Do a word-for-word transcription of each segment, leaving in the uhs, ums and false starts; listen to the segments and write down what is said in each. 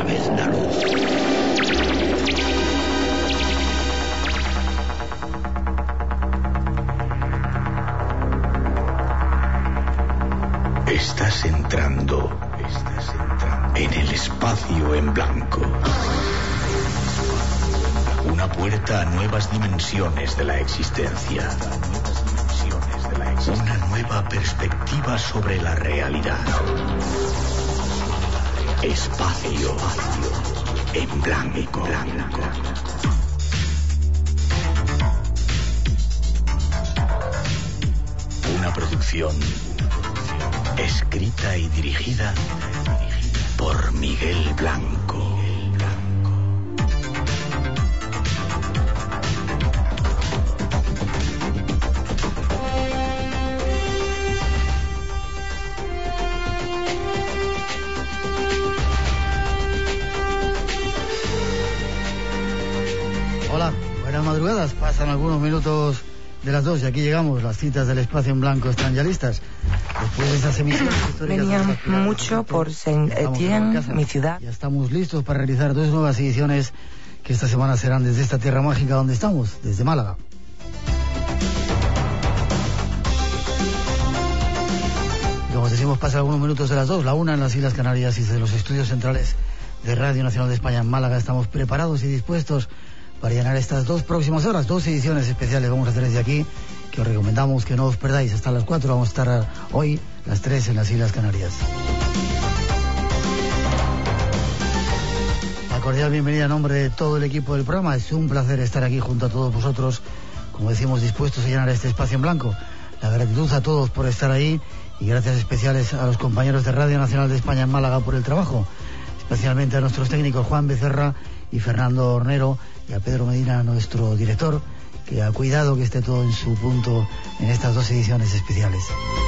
vez la luz. Estás entrando, estás entrando en el espacio en blanco. Una puerta a nuevas dimensiones de la existencia. Una nueva perspectiva sobre la realidad. Espacio en blanco. Una producción escrita y dirigida por Miguel Blanco. Hola, buenas madrugadas. Pasan algunos minutos de las dos y aquí llegamos. Las citas del espacio en blanco están ya listas. Después de esas emisiones históricas... Venía mucho por Saint-Étienne, mi ciudad. Ya estamos listos para realizar dos nuevas ediciones que esta semana serán desde esta tierra mágica donde estamos, desde Málaga. Y como decimos, pasan algunos minutos de las dos, la una en las Islas Canarias, y desde los estudios centrales de Radio Nacional de España en Málaga estamos preparados y dispuestos para llenar estas dos próximas horas. Dos ediciones especiales vamos a hacer desde aquí, que os recomendamos que no os perdáis. Hasta las cuatro vamos a estar hoy, las tres en las Islas Canarias. La cordial bienvenida en nombre de todo el equipo del programa. Es un placer estar aquí junto a todos vosotros, como decimos, dispuestos a llenar este espacio en blanco. La gratitud a todos por estar ahí y gracias especiales a los compañeros de Radio Nacional de España en Málaga por el trabajo, especialmente a nuestros técnicos Juan Becerra y Fernando Hornero, y a Pedro Medina, nuestro director, que ha cuidado que esté todo en su punto en estas dos ediciones especiales.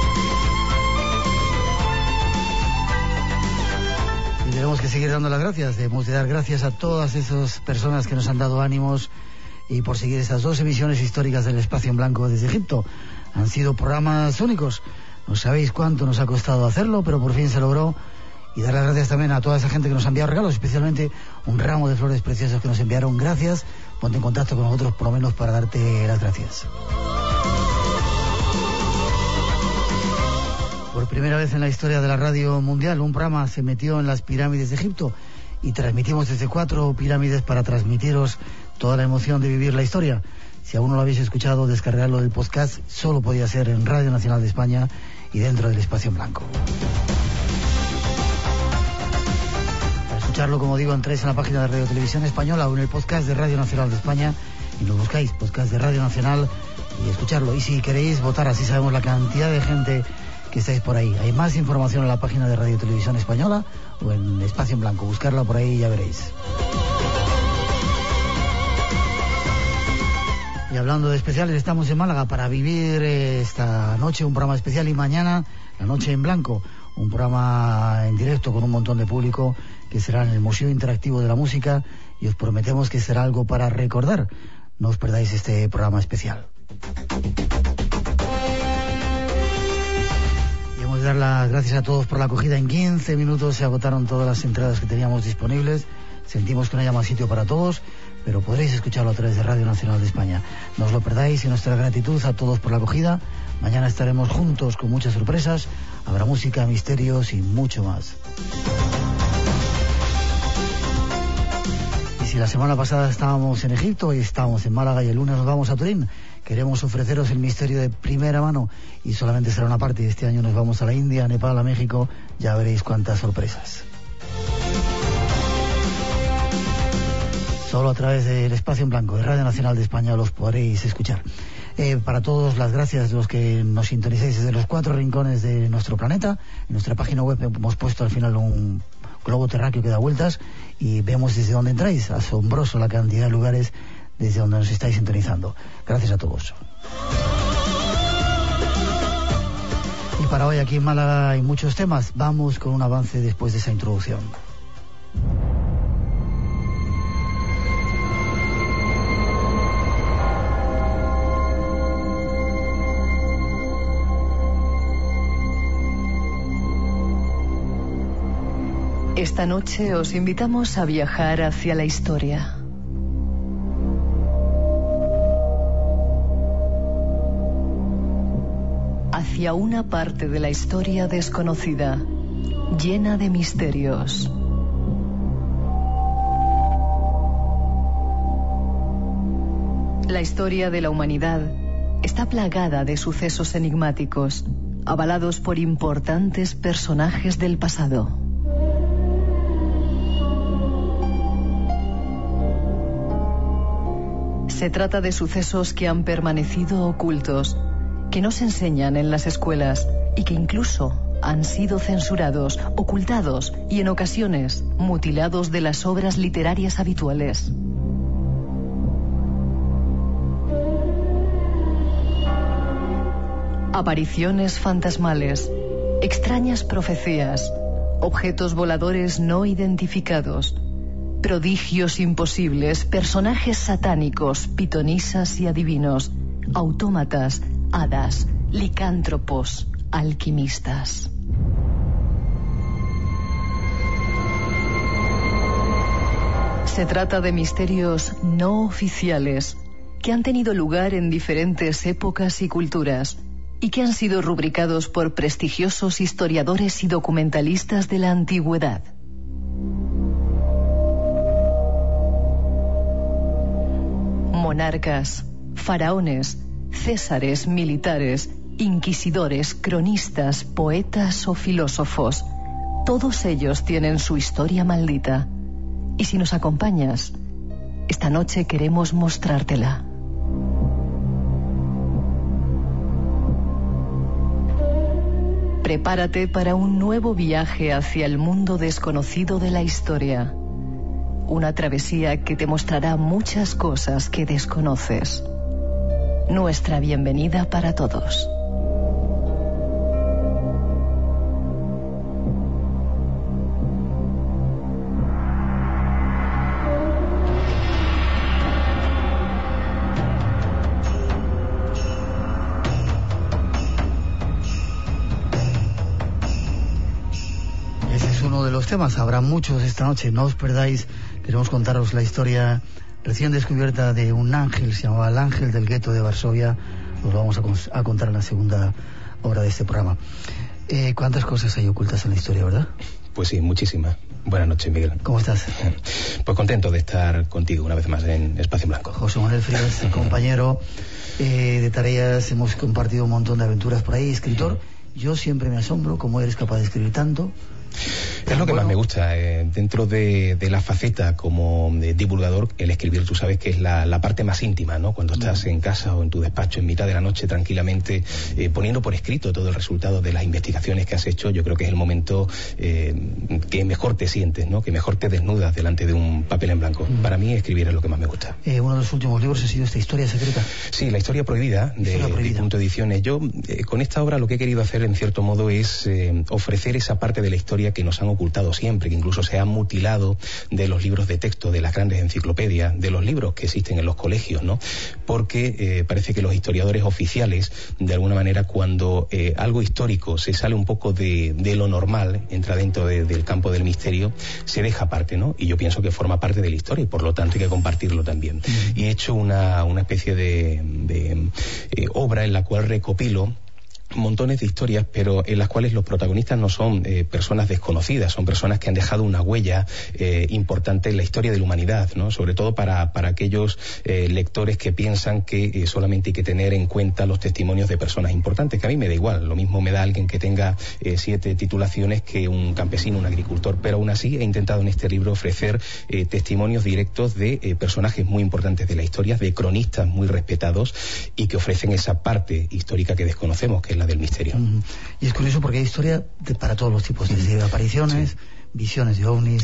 Y tenemos que seguir dando las gracias. Debemos de dar gracias a todas esas personas que nos han dado ánimos y por seguir estas dos emisiones históricas del Espacio en Blanco desde Egipto. Han sido programas únicos. No sabéis cuánto nos ha costado hacerlo, pero por fin se logró. Y dar las gracias también a toda esa gente que nos ha enviado regalos, especialmente un ramo de flores preciosas que nos enviaron. Gracias. Ponte en contacto con nosotros por lo menos para darte las gracias. Por primera vez en la historia de la radio mundial, un programa se metió en las pirámides de Egipto y transmitimos desde cuatro pirámides para transmitiros toda la emoción de vivir la historia. Si aún no lo habéis escuchado, descargarlo del podcast. Solo podía ser en Radio Nacional de España y dentro del Espacio en Blanco. Escucharlo, como digo, entréis en la página de Radio Televisión Española o en el podcast de Radio Nacional de España y lo buscáis, podcast de Radio Nacional, y escucharlo. Y si queréis votar, así sabemos la cantidad de gente que estáis por ahí. Hay más información en la página de Radio Televisión Española o en Espacio en Blanco. Buscarla por ahí y ya veréis. Y hablando de especiales, estamos en Málaga para vivir esta noche un programa especial y mañana la noche en blanco, un programa en directo con un montón de público que será en el Museo Interactivo de la Música, y os prometemos que será algo para recordar. No os perdáis este programa especial. Y hemos de dar las gracias a todos por la acogida. En quince minutos se agotaron todas las entradas que teníamos disponibles. Sentimos que no haya más sitio para todos, pero podréis escucharlo a través de Radio Nacional de España. No os lo perdáis, y nuestra gratitud a todos por la acogida. Mañana estaremos juntos con muchas sorpresas. Habrá música, misterios y mucho más. Y si la semana pasada estábamos en Egipto, hoy estamos en Málaga y el lunes nos vamos a Turín. Queremos ofreceros el misterio de primera mano y solamente será una parte. Este año nos vamos a la India, a Nepal, a México. Ya veréis cuántas sorpresas. Solo a través del Espacio en Blanco de Radio Nacional de España los podréis escuchar. Eh, para todos, las gracias de los que nos sintonizáis desde los cuatro rincones de nuestro planeta. En nuestra página web hemos puesto al final un globo terráqueo que da vueltas y vemos desde dónde entráis. Asombroso la cantidad de lugares desde donde nos estáis sintonizando. Gracias a todos. Y para hoy aquí en Málaga hay muchos temas. Vamos con un avance después de esa introducción. Esta Esta noche os invitamos a viajar hacia la historia. Hacia una parte de la historia desconocida, llena de misterios. La historia de la humanidad está plagada de sucesos enigmáticos, avalados por importantes personajes del pasado. Se trata de sucesos que han permanecido ocultos, que no se enseñan en las escuelas y que incluso han sido censurados, ocultados y en ocasiones mutilados de las obras literarias habituales. Apariciones fantasmales, extrañas profecías, objetos voladores no identificados, prodigios imposibles, personajes satánicos, pitonisas y adivinos, autómatas, hadas, licántropos, alquimistas. Se trata de misterios no oficiales que han tenido lugar en diferentes épocas y culturas y que han sido rubricados por prestigiosos historiadores y documentalistas de la antigüedad. Monarcas, faraones, césares militares, inquisidores, cronistas, poetas o filósofos, todos ellos tienen su historia maldita. Y si nos acompañas, esta noche queremos mostrártela. Prepárate para un nuevo viaje hacia el mundo desconocido de la historia. Una travesía que te mostrará muchas cosas que desconoces. Nuestra bienvenida para todos. Temas, habrá muchos esta noche, no os perdáis. Queremos contaros la historia recién descubierta de un ángel, se llamaba el ángel del gueto de Varsovia. Os lo vamos a, a contar en la segunda hora de este programa. Eh, ¿Cuántas cosas hay ocultas en la historia, verdad? Pues sí, muchísimas. Buenas noches, Miguel. ¿Cómo estás? Pues contento de estar contigo una vez más en Espacio en Blanco. José Manuel Frías, compañero eh, de tareas, hemos compartido un montón de aventuras por ahí, escritor. Yo siempre me asombro cómo eres capaz de escribir tanto. Es lo que bueno. más me gusta, eh, dentro de, de la faceta como de divulgador, el escribir, tú sabes que es la, la parte más íntima, ¿no? Cuando estás en casa o en tu despacho en mitad de la noche tranquilamente eh, poniendo por escrito todo el resultado de las investigaciones que has hecho, yo creo que es el momento eh, que mejor te sientes, ¿no? Que mejor te desnudas delante de un papel en blanco. Mm. Para mí escribir es lo que más me gusta. Eh, uno de los últimos libros ha sido esta Historia Secreta. Sí, La Historia Prohibida, de, historia prohibida. de Punto Ediciones. Yo eh, con esta obra lo que he querido hacer en cierto modo es eh, ofrecer esa parte de la historia que nos han ocultado siempre, que incluso se han mutilado de los libros de texto, de las grandes enciclopedias, de los libros que existen en los colegios, ¿no? Porque eh, parece que los historiadores oficiales, de alguna manera, cuando eh, algo histórico se sale un poco de, de lo normal, entra dentro de, del campo del misterio, se deja aparte, ¿no? Y yo pienso que forma parte de la historia y por lo tanto hay que compartirlo también. Mm. Y he hecho una, una especie de, de eh, obra en la cual recopilo montones de historias, pero en las cuales los protagonistas no son eh, personas desconocidas, son personas que han dejado una huella eh, importante en la historia de la humanidad, ¿no? Sobre todo para, para aquellos eh, lectores que piensan que eh, solamente hay que tener en cuenta los testimonios de personas importantes, que a mí me da igual, lo mismo me da alguien que tenga eh, siete titulaciones que un campesino, un agricultor, pero aún así he intentado en este libro ofrecer eh, testimonios directos de eh, personajes muy importantes de la historia, de cronistas muy respetados y que ofrecen esa parte histórica que desconocemos, que es la del misterio. Mm. Y es curioso porque hay historia de, para todos los tipos, desde apariciones, sí. visiones de ovnis, sí.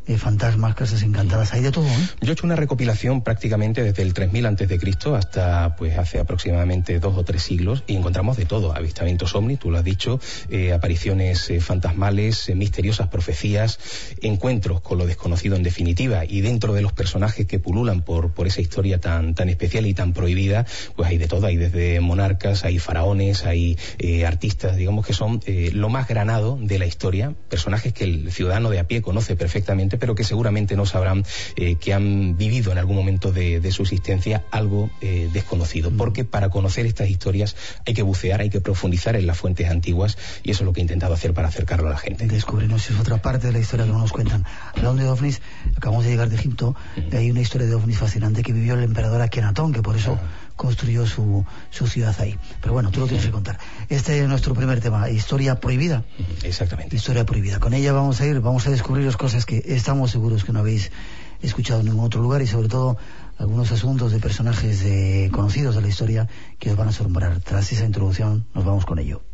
eh, fantasmas, casas encantadas, hay de todo, ¿eh? Yo he hecho una recopilación prácticamente desde el tres mil antes de Cristo hasta pues hace aproximadamente dos o tres siglos y encontramos de todo, avistamientos ovni, tú lo has dicho, eh, apariciones eh, fantasmales, eh, misteriosas profecías, encuentros con lo desconocido en definitiva, y dentro de los personajes que pululan por, por esa historia tan, tan especial y tan prohibida, pues hay de todo, hay desde monarcas, hay faraones, hay eh, artistas, digamos que son eh, lo más granado de la historia, personajes que el ciudadano de a pie conoce perfectamente, pero que seguramente no sabrán eh, que han vivido en algún momento de, de su existencia algo eh, desconocido, porque para conocer estas historias hay que bucear, hay que profundizar en las fuentes antiguas, y eso es lo que he intentado hacer para acercarlo a la gente. Descubrirnos es otra parte de la historia que no nos cuentan. Hablando de ovnis, acabamos de llegar de Egipto, uh-huh. Hay una historia de ovnis fascinante que vivió el emperador Akenatón, que por eso uh-huh. construyó su, su ciudad ahí. Pero bueno, tú lo tienes uh-huh. que contar. Este es nuestro primer tema, historia prohibida. Uh-huh. Exactamente. Historia prohibida. Con ella vamos a ir, vamos a descubriros cosas que estamos seguros que no habéis escuchado en ningún otro lugar, y sobre todo algunos asuntos de personajes de, conocidos de la historia que os van a asombrar. Tras esa introducción nos vamos con ello.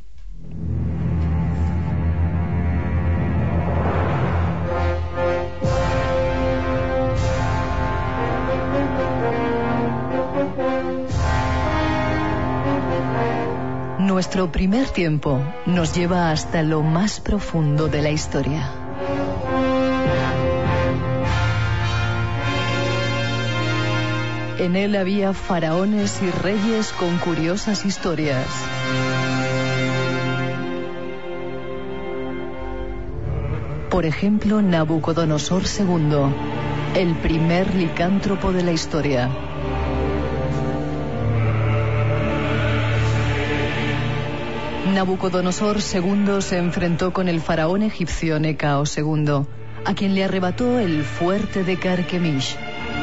Nuestro primer tiempo nos lleva hasta lo más profundo de la historia. En él había faraones y reyes con curiosas historias. Por ejemplo, Nabucodonosor segundo, el primer licántropo de la historia. Nabucodonosor segundo se enfrentó con el faraón egipcio Necao segundo, a quien le arrebató el fuerte de Carquemish.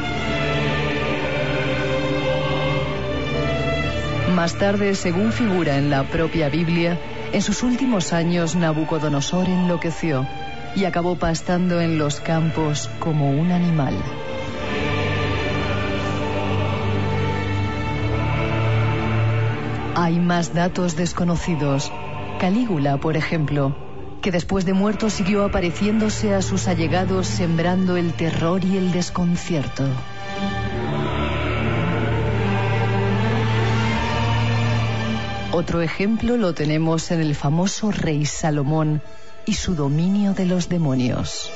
Más tarde, según figura en la propia Biblia, en sus últimos años Nabucodonosor enloqueció y acabó pastando en los campos como un animal. Hay más datos desconocidos. Calígula, por ejemplo, que después de muerto siguió apareciéndose a sus allegados sembrando el terror y el desconcierto. Otro ejemplo lo tenemos en el famoso rey Salomón y su dominio de los demonios.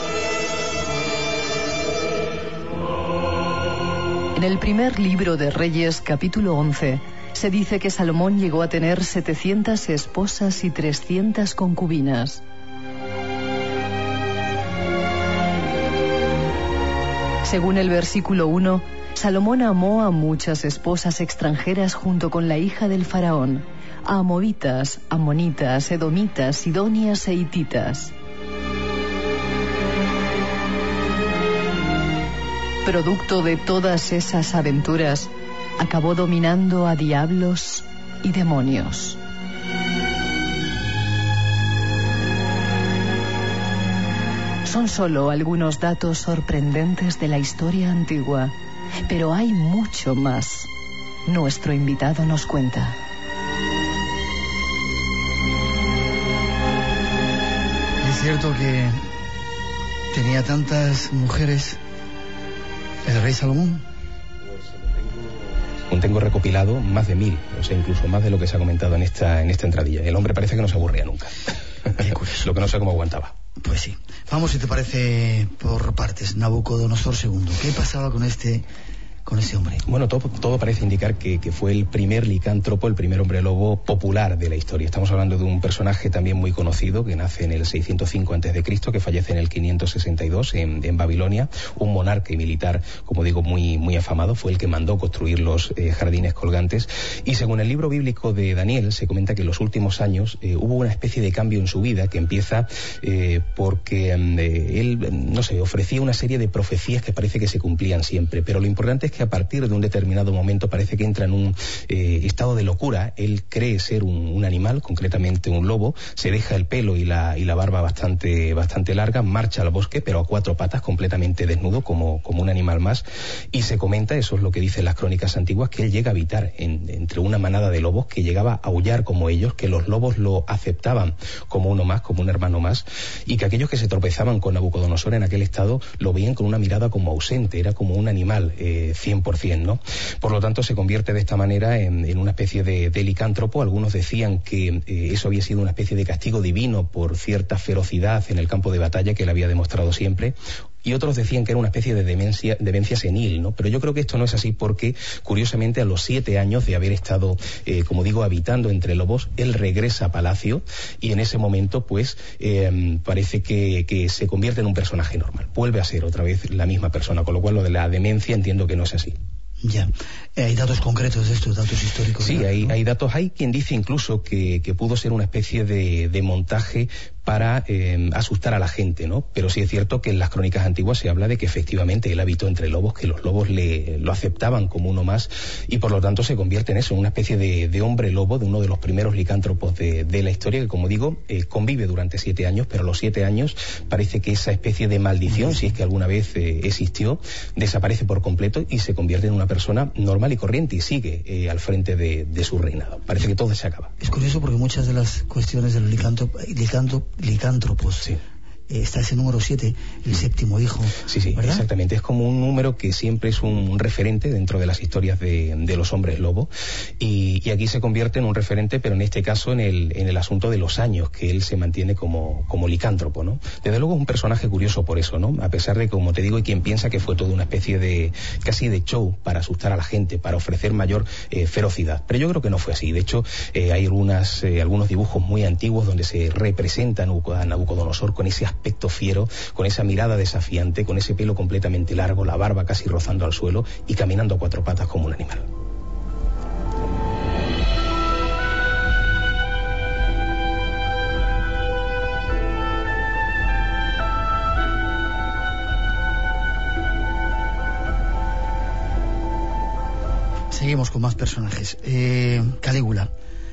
En el primer libro de Reyes, capítulo once, se dice que Salomón llegó a tener setecientas esposas y trescientas concubinas. Según el versículo uno, Salomón amó a muchas esposas extranjeras junto con la hija del faraón, a moabitas, amonitas, edomitas, sidonias e hititas. Producto de todas esas aventuras, acabó dominando a diablos y demonios. Son solo algunos datos sorprendentes de la historia antigua, pero hay mucho más. Nuestro invitado nos cuenta. Es cierto que tenía tantas mujeres el rey Salomón. Pues tengo recopilado más de mil, o sea, incluso más de lo que se ha comentado en esta, en esta entradilla. El hombre parece que no se aburría nunca. Qué curioso. Lo que no sé cómo aguantaba. Pues sí. Vamos, si te parece, por partes. Nabucodonosor segundo. ¿Qué pasaba con este, con este hombre? Bueno, todo, todo parece indicar que, que fue el primer licántropo, el primer hombre lobo popular de la historia. Estamos hablando de un personaje también muy conocido, que nace en el seiscientos cinco antes de Cristo, que fallece en el quinientos sesenta y dos en, en Babilonia. Un monarca y militar, como digo, muy, muy afamado. Fue el que mandó construir los eh, jardines colgantes. Y según el libro bíblico de Daniel, se comenta que en los últimos años eh, hubo una especie de cambio en su vida, que empieza eh, porque eh, él, no sé, ofrecía una serie de profecías que parece que se cumplían siempre. Pero lo importante es que que a partir de un determinado momento parece que entra en un eh, estado de locura. Él cree ser un, un animal, concretamente un lobo, se deja el pelo y la, y la barba bastante, bastante larga, marcha al bosque, pero a cuatro patas, completamente desnudo, como, como un animal más, y se comenta, eso es lo que dicen las crónicas antiguas, que él llega a habitar en, entre una manada de lobos, que llegaba a aullar como ellos, que los lobos lo aceptaban como uno más, como un hermano más, y que aquellos que se tropezaban con Nabucodonosor en aquel estado lo veían con una mirada como ausente, era como un animal eh, cien por cien, ¿no? Por lo tanto, se convierte de esta manera en, en una especie de, de licántropo. Algunos decían que eh, eso había sido una especie de castigo divino por cierta ferocidad en el campo de batalla que él había demostrado siempre. Y otros decían que era una especie de demencia, demencia senil, ¿no? Pero yo creo que esto no es así porque, curiosamente, a los siete años de haber estado, eh, como digo, habitando entre lobos, él regresa a palacio y en ese momento, pues, eh, parece que, que se convierte en un personaje normal. Vuelve a ser otra vez la misma persona, con lo cual lo de la demencia entiendo que no es así. Ya. Eh, ¿Hay datos concretos de estos, datos históricos? Sí, ¿verdad? hay, ¿no? hay datos. Hay quien dice incluso que, que pudo ser una especie de, de montaje para eh, asustar a la gente, ¿no? Pero sí es cierto que en las crónicas antiguas se habla de que efectivamente él habitó entre lobos, que los lobos le, lo aceptaban como uno más y por lo tanto se convierte en eso, en una especie de, de hombre lobo, de uno de los primeros licántropos de, de la historia, que como digo, eh, convive durante siete años, pero a los siete años parece que esa especie de maldición, si es que alguna vez eh, existió, desaparece por completo y se convierte en una persona normal y corriente y sigue eh, al frente de, de su reinado. Parece que todo se acaba. Es curioso porque muchas de las cuestiones de los licántropos, licántropos sí. eh, está ese número siete, el séptimo hijo. Sí, sí, ¿verdad? Exactamente. Es como un número que siempre es un referente dentro de las historias de, de los hombres lobo y, y aquí se convierte en un referente, pero en este caso en el, en el asunto de los años que él se mantiene como, como licántropo, ¿no? Desde luego es un personaje curioso por eso, ¿no? A pesar de que, como te digo, hay quien piensa que fue toda una especie de casi de show para asustar a la gente, para ofrecer mayor eh, ferocidad. Pero yo creo que no fue así. De hecho, eh, hay algunas, eh, algunos dibujos muy antiguos donde se representa a Nabucodonosor con ese aspecto fiero, con esa mirada desafiante, con ese pelo completamente largo, la barba casi rozando al suelo y caminando a cuatro patas como un animal. Seguimos con más personajes. Eh, Calígula.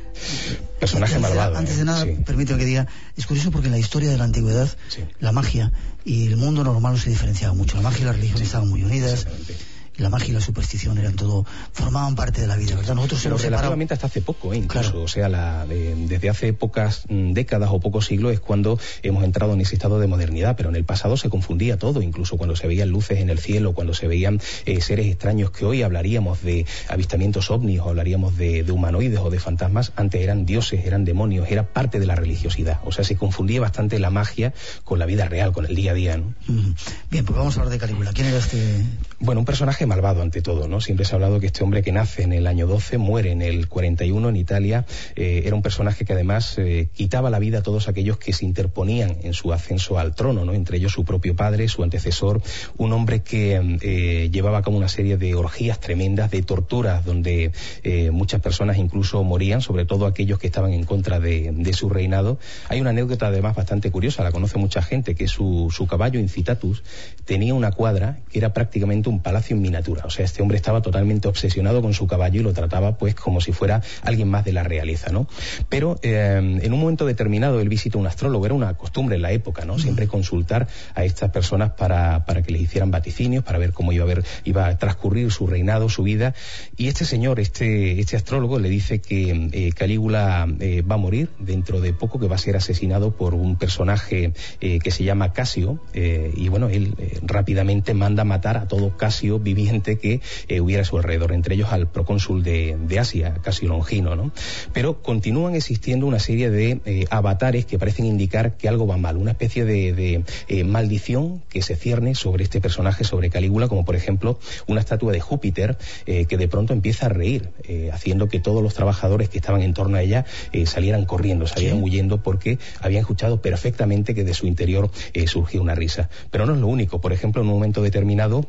Personaje antes malvado. De, antes de eh, nada, sí. permíteme que diga, es curioso porque en la historia de la antigüedad, sí. la magia y el mundo normal no se diferenciaban mucho. La magia y la religión sí. estaban muy unidas. Y la magia y la superstición eran todo, formaban parte de la vida, ¿verdad? Nosotros Pero relativamente hasta hace poco, ¿eh? incluso, claro. o sea, la, de, desde hace pocas mm, décadas o pocos siglos es cuando hemos entrado en ese estado de modernidad, pero en el pasado se confundía todo, incluso cuando se veían luces en el cielo, cuando se veían eh, seres extraños, que hoy hablaríamos de avistamientos ovnis o hablaríamos de, de humanoides o de fantasmas, antes eran dioses, eran demonios, era parte de la religiosidad, o sea, se confundía bastante la magia con la vida real, con el día a día, ¿no? Mm. Bien, pues vamos a hablar de Calígula. ¿Quién era este...? Bueno, un personaje malvado ante todo, ¿no? Siempre se ha hablado que este hombre que nace en el año doce, muere en el cuarenta y uno en Italia, eh, era un personaje que además eh, quitaba la vida a todos aquellos que se interponían en su ascenso al trono, ¿no? Entre ellos su propio padre, su antecesor, un hombre que eh, llevaba a cabo una serie de orgías tremendas, de torturas, donde eh, muchas personas incluso morían, sobre todo aquellos que estaban en contra de, de su reinado. Hay una anécdota además bastante curiosa, la conoce mucha gente, que su, su caballo Incitatus tenía una cuadra que era prácticamente un palacio en miniatura. O sea, este hombre estaba totalmente obsesionado con su caballo y lo trataba pues como si fuera alguien más de la realeza, ¿no? Pero eh, en un momento determinado él visitó a un astrólogo, era una costumbre en la época, ¿no? Siempre consultar a estas personas para, para que les hicieran vaticinios, para ver cómo iba a, ver, iba a transcurrir su reinado, su vida. Y este señor, este, este astrólogo, le dice que eh, Calígula eh, va a morir dentro de poco, que va a ser asesinado por un personaje eh, que se llama Casio, eh, y bueno, él eh, rápidamente manda matar a todo Casio viviente que eh, hubiera a su alrededor, entre ellos al procónsul de, de Asia, Casio Longino, ¿no? Pero continúan existiendo una serie de eh, avatares que parecen indicar que algo va mal, una especie de, de eh, maldición que se cierne sobre este personaje, sobre Calígula, como por ejemplo una estatua de Júpiter eh, que de pronto empieza a reír, eh, haciendo que todos los trabajadores que estaban en torno a ella eh, salieran corriendo, salieran ¿Sí? huyendo, porque habían escuchado perfectamente que de su interior eh, surgía una risa. Pero no es lo único. Por ejemplo, en un momento determinado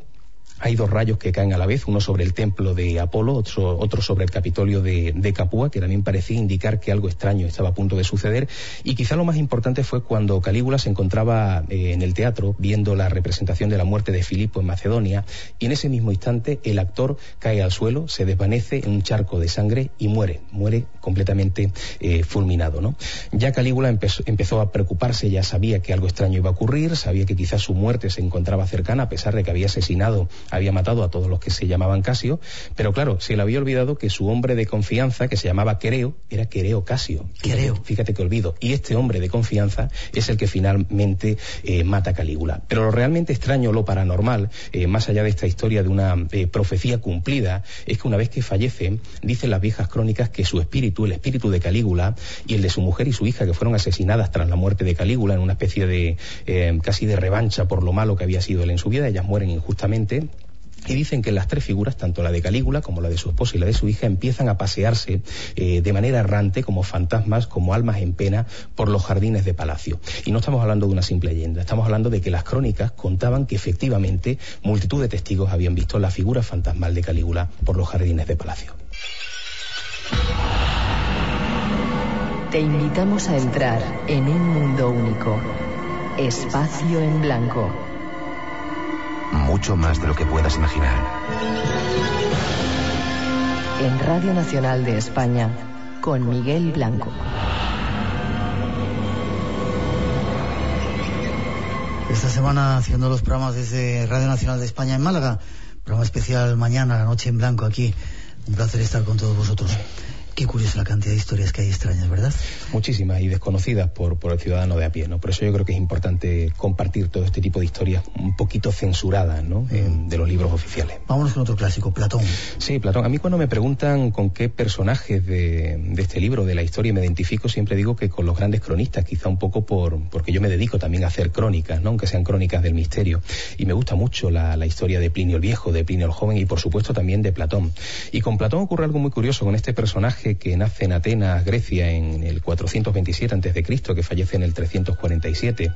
Hay dos rayos que caen a la vez, uno sobre el templo de Apolo, otro, otro sobre el Capitolio de, de Capua, que también parecía indicar que algo extraño estaba a punto de suceder. Y quizá lo más importante fue cuando Calígula se encontraba eh, en el teatro viendo la representación de la muerte de Filipo en Macedonia, y en ese mismo instante el actor cae al suelo, se desvanece en un charco de sangre y muere, muere completamente eh, fulminado, ¿no? Ya Calígula empezó, empezó a preocuparse, ya sabía que algo extraño iba a ocurrir, sabía que quizás su muerte se encontraba cercana, a pesar de que había asesinado había matado a todos los que se llamaban Casio, pero claro, se le había olvidado que su hombre de confianza, que se llamaba Quereo, era Quereo Casio. Quereo. Fíjate, fíjate que olvido. Y este hombre de confianza es el que finalmente eh, mata a Calígula. Pero lo realmente extraño, lo paranormal, eh, más allá de esta historia de una eh, profecía cumplida, es que una vez que fallece, dicen las viejas crónicas que su espíritu, el espíritu de Calígula, y el de su mujer y su hija, que fueron asesinadas tras la muerte de Calígula en una especie de eh, casi de revancha por lo malo que había sido él en su vida, ellas mueren injustamente. Y dicen que las tres figuras, tanto la de Calígula como la de su esposa y la de su hija, empiezan a pasearse eh, de manera errante, como fantasmas, como almas en pena, por los jardines de palacio. Y no estamos hablando de una simple leyenda, estamos hablando de que las crónicas contaban que efectivamente multitud de testigos habían visto la figura fantasmal de Calígula por los jardines de palacio. Te invitamos a entrar en un mundo único. Espacio en blanco. Mucho más de lo que puedas imaginar. En Radio Nacional de España, con Miguel Blanco. Esta semana haciendo los programas desde Radio Nacional de España en Málaga, programa especial mañana, la noche en blanco aquí. Un placer estar con todos vosotros. Qué curiosa la cantidad de historias que hay extrañas, ¿verdad? Muchísimas, y desconocidas por, por el ciudadano de a pie, ¿no? Por eso yo creo que es importante compartir todo este tipo de historias un poquito censuradas, ¿no? Mm. Eh, de los libros oficiales. Vámonos con otro clásico, Platón. Sí, Platón. A mí cuando me preguntan con qué personajes de, de este libro, de la historia, me identifico, siempre digo que con los grandes cronistas, quizá un poco por porque yo me dedico también a hacer crónicas, ¿no? Aunque sean crónicas del misterio. Y me gusta mucho la, la historia de Plinio el Viejo, de Plinio el Joven y por supuesto también de Platón. Y con Platón ocurre algo muy curioso con este personaje que nace en Atenas, Grecia, en el cuatrocientos veintisiete antes de Cristo, que fallece en el trescientos cuarenta y siete.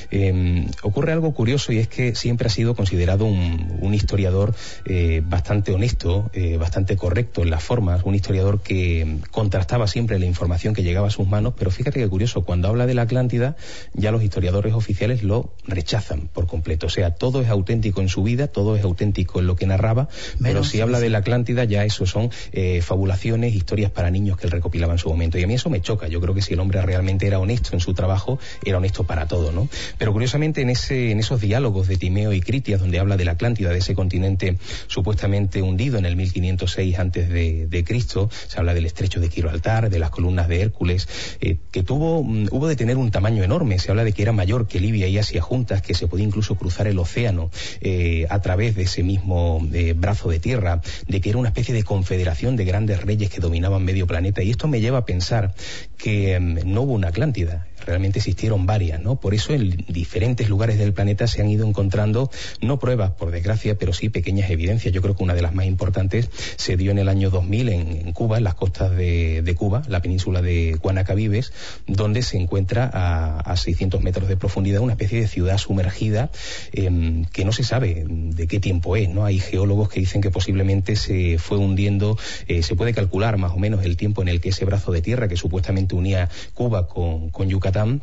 Eh, ocurre algo curioso, y es que siempre ha sido considerado un, un historiador eh, bastante honesto, eh, bastante correcto en las formas, un historiador que contrastaba siempre la información que llegaba a sus manos, pero fíjate que curioso, cuando habla de la Atlántida, ya los historiadores oficiales lo rechazan por completo. O sea, todo es auténtico en su vida, todo es auténtico en lo que narraba, Menos, pero si sí, habla sí. de la Atlántida, ya eso son eh, fabulaciones, historias para niños que él recopilaba en su momento. Y a mí eso me choca. Yo creo que si el hombre realmente era honesto en su trabajo, era honesto para todo, ¿no? Pero curiosamente en ese en esos diálogos de Timeo y Critias, donde habla de la Atlántida, de ese continente supuestamente hundido en el mil quinientos seis antes de, de Cristo, se habla del estrecho de Gibraltar, de las columnas de Hércules, eh, que tuvo um, hubo de tener un tamaño enorme. Se habla de que era mayor que Libia y Asia juntas, que se podía incluso cruzar el océano eh, a través de ese mismo eh, brazo de tierra, de que era una especie de confederación de grandes reyes que dominaban medio planeta. Y esto me lleva a pensar que um, no hubo una Atlántida, realmente existieron varias, ¿no? Por eso en diferentes lugares del planeta se han ido encontrando, no pruebas, por desgracia, pero sí pequeñas evidencias. Yo creo que una de las más importantes se dio en el año dos mil en, en Cuba, en las costas de, de Cuba, la península de Guanacabibes, donde se encuentra a, a seiscientos metros de profundidad una especie de ciudad sumergida eh, que no se sabe de qué tiempo es, ¿no? Hay geólogos que dicen que posiblemente se fue hundiendo, eh, se puede calcular más o menos el tiempo en el que ese brazo de tierra que supuestamente unía Cuba con, con Yucatán,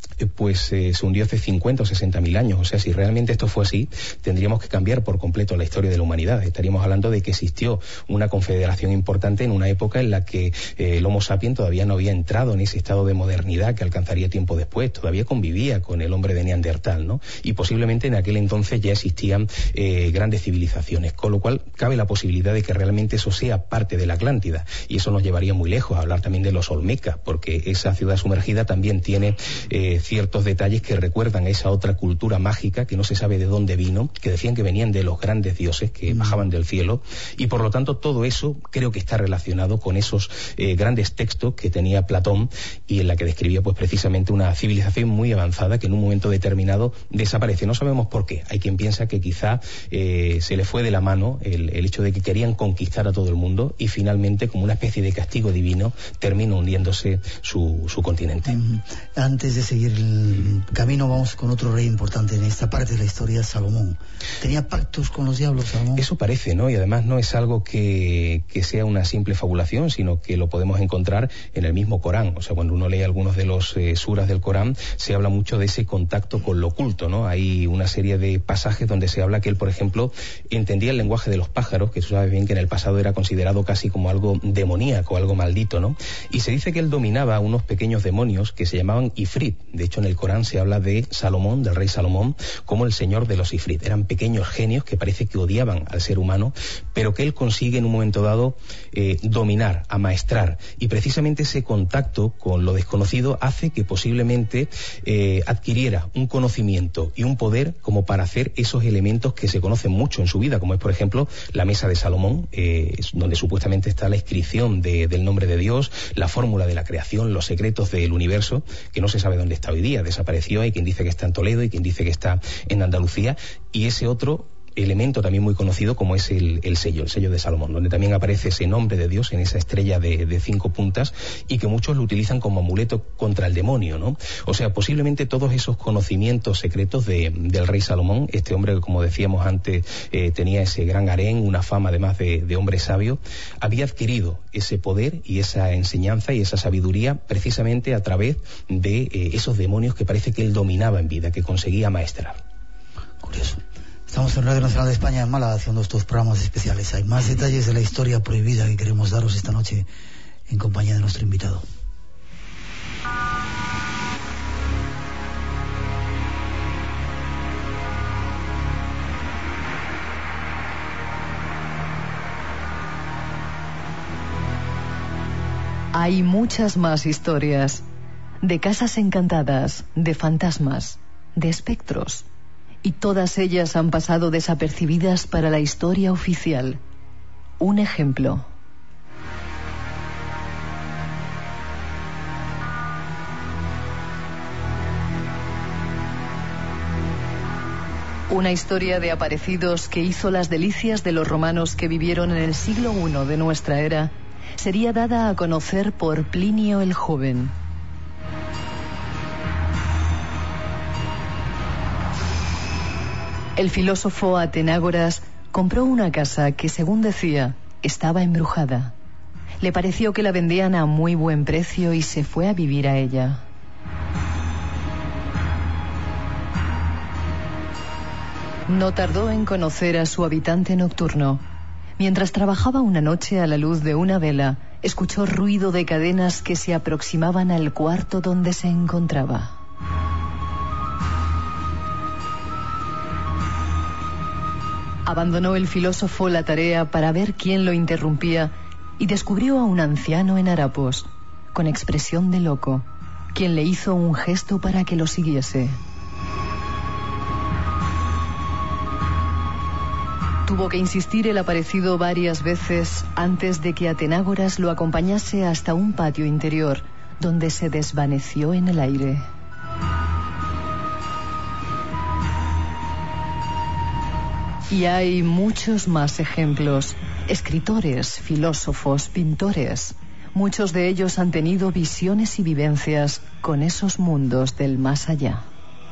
pues eh, se hundió hace cincuenta o sesenta mil años. O sea, si realmente esto fue así, tendríamos que cambiar por completo la historia de la humanidad. Estaríamos hablando de que existió una confederación importante en una época en la que eh, el Homo sapiens todavía no había entrado en ese estado de modernidad que alcanzaría tiempo después, todavía convivía con el hombre de Neandertal, ¿no? Y posiblemente en aquel entonces ya existían eh, grandes civilizaciones, con lo cual cabe la posibilidad de que realmente eso sea parte de la Atlántida, y eso nos llevaría muy lejos a hablar también de los Olmecas, porque esa ciudad sumergida también tiene eh, ciertos detalles que recuerdan a esa otra cultura mágica que no se sabe de dónde vino, que decían que venían de los grandes dioses que bajaban del cielo, y por lo tanto todo eso creo que está relacionado con esos eh, grandes textos que tenía Platón, y en la que describía pues precisamente una civilización muy avanzada que en un momento determinado desaparece. No sabemos por qué. Hay quien piensa que quizá eh, se le fue de la mano el, el hecho de que querían conquistar a todo el mundo, y finalmente, como una especie de castigo divino, terminó hundiéndose su, su continente. Mm. Antes de seguir el camino vamos con otro rey importante en esta parte de la historia, Salomón. ¿Tenía pactos con los diablos, Salomón? Eso parece, ¿no? Y además no es algo que, que sea una simple fabulación, sino que lo podemos encontrar en el mismo Corán. O sea, cuando uno lee algunos de los eh, suras del Corán, se habla mucho de ese contacto con lo oculto, ¿no? Hay una serie de pasajes donde se habla que él, por ejemplo, entendía el lenguaje de los pájaros, que tú sabes bien que en el pasado era considerado casi como algo demoníaco, algo maldito, ¿no? Y se dice que él dominaba unos pequeños demonios que se llamaban Ifrit. De hecho, en el Corán se habla de Salomón, del rey Salomón, como el señor de los Ifrit. Eran pequeños genios que parece que odiaban al ser humano, pero que él consigue en un momento dado eh, dominar, amaestrar. Y precisamente ese contacto con lo desconocido hace que posiblemente eh, adquiriera un conocimiento y un poder como para hacer esos elementos que se conocen mucho en su vida, como es, por ejemplo, la mesa de Salomón, eh, donde supuestamente está la inscripción de, del nombre de Dios, la fórmula de la creación, los secretos del universo, que no se sabe dónde está hoy día, desapareció. Hay quien dice que está en Toledo y quien dice que está en Andalucía, y ese otro elemento también muy conocido como es el, el sello, el sello de Salomón, donde también aparece ese nombre de Dios en esa estrella de, de cinco puntas, y que muchos lo utilizan como amuleto contra el demonio, ¿no? O sea, posiblemente todos esos conocimientos secretos de, del rey Salomón, este hombre que, como decíamos antes, eh, tenía ese gran harén, una fama además de, de hombre sabio, había adquirido ese poder y esa enseñanza y esa sabiduría precisamente a través de eh, esos demonios que parece que él dominaba en vida, que conseguía maestrar. Curioso. Estamos en Radio Nacional de España en Málaga haciendo estos programas especiales. Hay más detalles de la historia prohibida que queremos daros esta noche en compañía de nuestro invitado. Hay muchas más historias, de casas encantadas, de fantasmas, de espectros. Y todas ellas han pasado desapercibidas para la historia oficial. Un ejemplo. Una historia de aparecidos que hizo las delicias de los romanos que vivieron en el siglo primero de nuestra era, sería dada a conocer por Plinio el Joven. El filósofo Atenágoras compró una casa que, según decía, estaba embrujada. Le pareció que la vendían a muy buen precio y se fue a vivir a ella. No tardó en conocer a su habitante nocturno. Mientras trabajaba una noche a la luz de una vela, escuchó ruido de cadenas que se aproximaban al cuarto donde se encontraba. Abandonó el filósofo la tarea para ver quién lo interrumpía y descubrió a un anciano en harapos, con expresión de loco, quien le hizo un gesto para que lo siguiese. Tuvo que insistir el aparecido varias veces antes de que Atenágoras lo acompañase hasta un patio interior, donde se desvaneció en el aire. Y hay muchos más ejemplos. Escritores, filósofos, pintores. Muchos de ellos han tenido visiones y vivencias con esos mundos del más allá.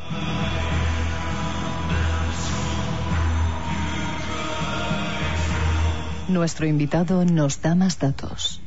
Nuestro invitado nos da más datos.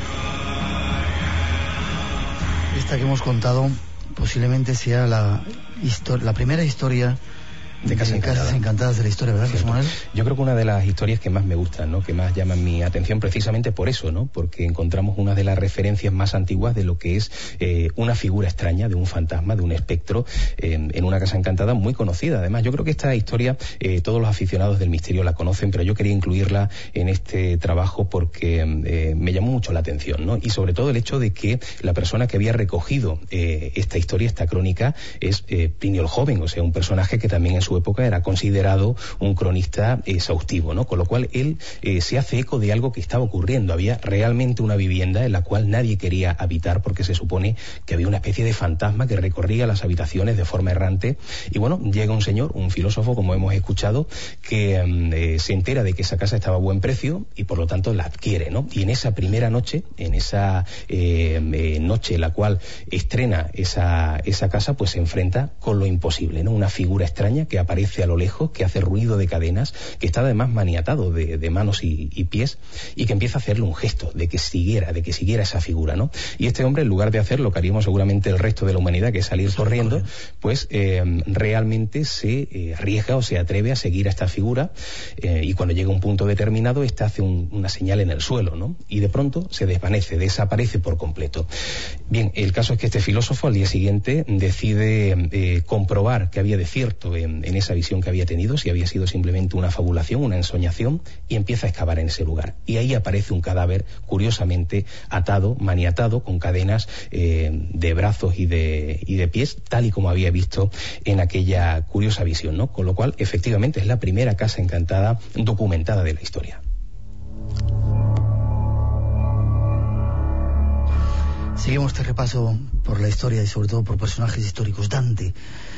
Esta que hemos contado posiblemente sea la, la primera historia de Casas Encantadas. Casas Encantadas de la historia, ¿verdad, José Manuel? Yo creo que una de las historias que más me gustan, ¿no? Que más llaman mi atención precisamente por eso, ¿no? Porque encontramos una de las referencias más antiguas de lo que es eh, una figura extraña, de un fantasma, de un espectro, eh, en una casa encantada muy conocida. Además, yo creo que esta historia eh, todos los aficionados del misterio la conocen, pero yo quería incluirla en este trabajo porque eh, me llamó mucho la atención, ¿no? Y sobre todo el hecho de que la persona que había recogido eh, esta historia, esta crónica, es eh, Plinio el Joven, o sea, un personaje que también en su época era considerado un cronista exhaustivo, ¿no? Con lo cual él eh, se hace eco de algo que estaba ocurriendo. Había realmente una vivienda en la cual nadie quería habitar porque se supone que había una especie de fantasma que recorría las habitaciones de forma errante. Y bueno, llega un señor, un filósofo, como hemos escuchado, que eh, se entera de que esa casa estaba a buen precio y por lo tanto la adquiere, ¿no? Y en esa primera noche, en esa eh, eh, noche en la cual estrena esa, esa casa, pues se enfrenta con lo imposible, ¿no? Una figura extraña que aparece a lo lejos, que hace ruido de cadenas, que está además maniatado de, de manos y, y pies, y que empieza a hacerle un gesto de que siguiera, de que siguiera esa figura, ¿no? Y este hombre, en lugar de hacer lo que haríamos seguramente el resto de la humanidad, que es salir corriendo, pues eh, realmente se eh, arriesga o se atreve a seguir a esta figura, eh, y cuando llega a un punto determinado, esta hace un, una señal en el suelo, ¿no? Y de pronto se desvanece, desaparece por completo. Bien, el caso es que este filósofo al día siguiente decide eh, comprobar qué había de cierto en, en esa visión que había tenido, si había sido simplemente una fabulación, una ensoñación, y empieza a excavar en ese lugar. Y ahí aparece un cadáver curiosamente atado, maniatado, con cadenas eh, de brazos y de, y de pies, tal y como había visto en aquella curiosa visión, ¿no? Con lo cual, efectivamente, es la primera casa encantada documentada de la historia. Seguimos este repaso por la historia y sobre todo por personajes históricos. Dante.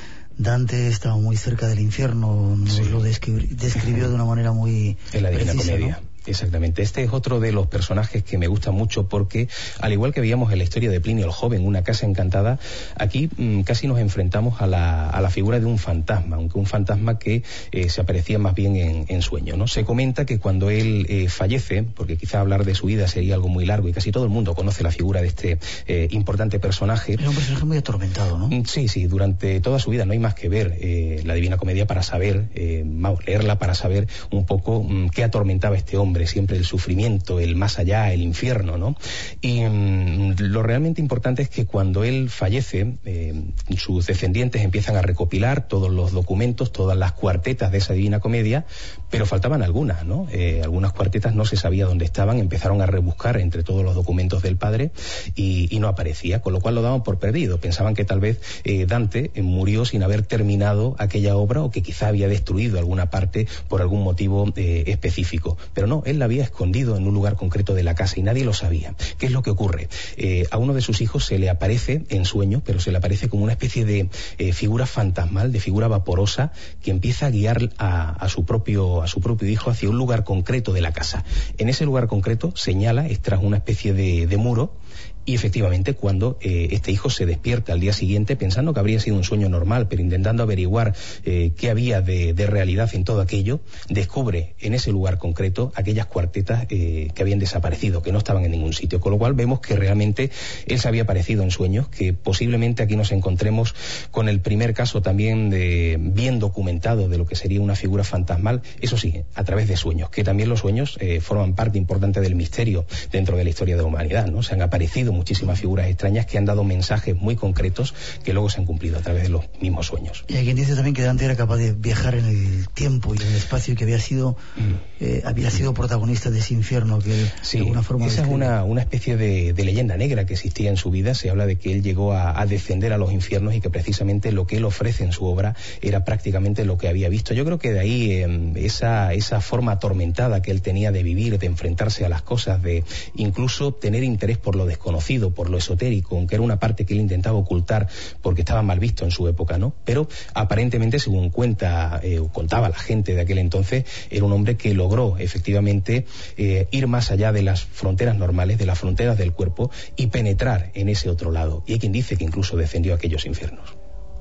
Dante estaba muy cerca del infierno, nos sí. lo descri- describió de una manera muy en la Divina precisa, Comedia. ¿no? Exactamente. Este es otro de los personajes que me gusta mucho porque, al igual que veíamos en la historia de Plinio el Joven, una casa encantada, aquí mmm, casi nos enfrentamos a la, a la figura de un fantasma, aunque un fantasma que eh, se aparecía más bien en, en sueño, ¿no? Se comenta que cuando él eh, fallece, porque quizá hablar de su vida sería algo muy largo y casi todo el mundo conoce la figura de este eh, importante personaje. Era un personaje muy atormentado, ¿no? Sí, sí, durante toda su vida no hay más que ver eh, la Divina Comedia para saber, eh, vamos, leerla para saber un poco mmm, qué atormentaba este hombre. Siempre el sufrimiento, el más allá, el infierno, ¿no? Y mmm, lo realmente importante es que cuando él fallece, eh, sus descendientes empiezan a recopilar todos los documentos, todas las cuartetas de esa Divina Comedia, pero faltaban algunas, ¿no? Eh, algunas cuartetas no se sabía dónde estaban, empezaron a rebuscar entre todos los documentos del padre y, y no aparecía, con lo cual lo daban por perdido. Pensaban que tal vez eh, Dante eh, murió sin haber terminado aquella obra o que quizá había destruido alguna parte por algún motivo eh, específico. Pero no, él la había escondido en un lugar concreto de la casa y nadie lo sabía. ¿Qué es lo que ocurre? Eh, a uno de sus hijos se le aparece en sueños, pero se le aparece como una especie de eh, figura fantasmal, de figura vaporosa, que empieza a guiar a, a su propio a su propio hijo hacia un lugar concreto de la casa. En ese lugar concreto señala, es tras una especie de, de muro. Y efectivamente, cuando eh, este hijo se despierta al día siguiente pensando que habría sido un sueño normal, pero intentando averiguar eh, qué había de, de realidad en todo aquello, descubre en ese lugar concreto aquellas cuartetas eh, que habían desaparecido, que no estaban en ningún sitio. Con lo cual vemos que realmente él se había aparecido en sueños, que posiblemente aquí nos encontremos con el primer caso también de, bien documentado de lo que sería una figura fantasmal, eso sí, a través de sueños, que también los sueños eh, forman parte importante del misterio dentro de la historia de la humanidad, ¿no? Se han aparecido muchísimas figuras extrañas que han dado mensajes muy concretos que luego se han cumplido a través de los mismos sueños. Y hay quien dice también que Dante era capaz de viajar en el tiempo y en el espacio y que había sido mm. eh, había sido protagonista de ese infierno que sí, de alguna forma esa es una, una especie de, de leyenda negra que existía en su vida. Se habla de que él llegó a, a descender a los infiernos y que precisamente lo que él ofrece en su obra era prácticamente lo que había visto. Yo creo que de ahí eh, esa, esa forma atormentada que él tenía de vivir, de enfrentarse a las cosas, de incluso tener interés por lo desconocido, por lo esotérico, aunque era una parte que él intentaba ocultar porque estaba mal visto en su época, ¿no? Pero aparentemente, según cuenta eh, contaba la gente de aquel entonces, era un hombre que logró efectivamente eh, ir más allá de las fronteras normales, de las fronteras del cuerpo y penetrar en ese otro lado. Y hay quien dice que incluso descendió a aquellos infiernos.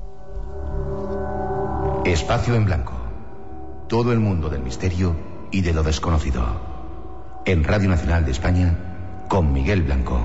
Espacio en Blanco. Todo el mundo del misterio y de lo desconocido. En Radio Nacional de España, con Miguel Blanco.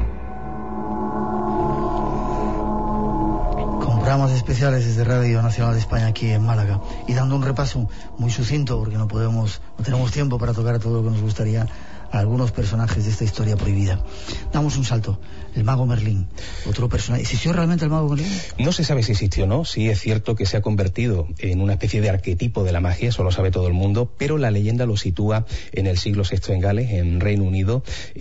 Programas especiales desde Radio Nacional de España aquí en Málaga y dando un repaso muy sucinto porque no podemos no tenemos tiempo para tocar todo lo que nos gustaría a algunos personajes de esta historia prohibida. Damos un salto. El mago Merlín, otro personaje. ¿Existió realmente el mago Merlín? No se sabe si existió o no. Sí es cierto que se ha convertido en una especie de arquetipo de la magia, eso lo sabe todo el mundo, pero la leyenda lo sitúa en el siglo sexto en Gales, en Reino Unido.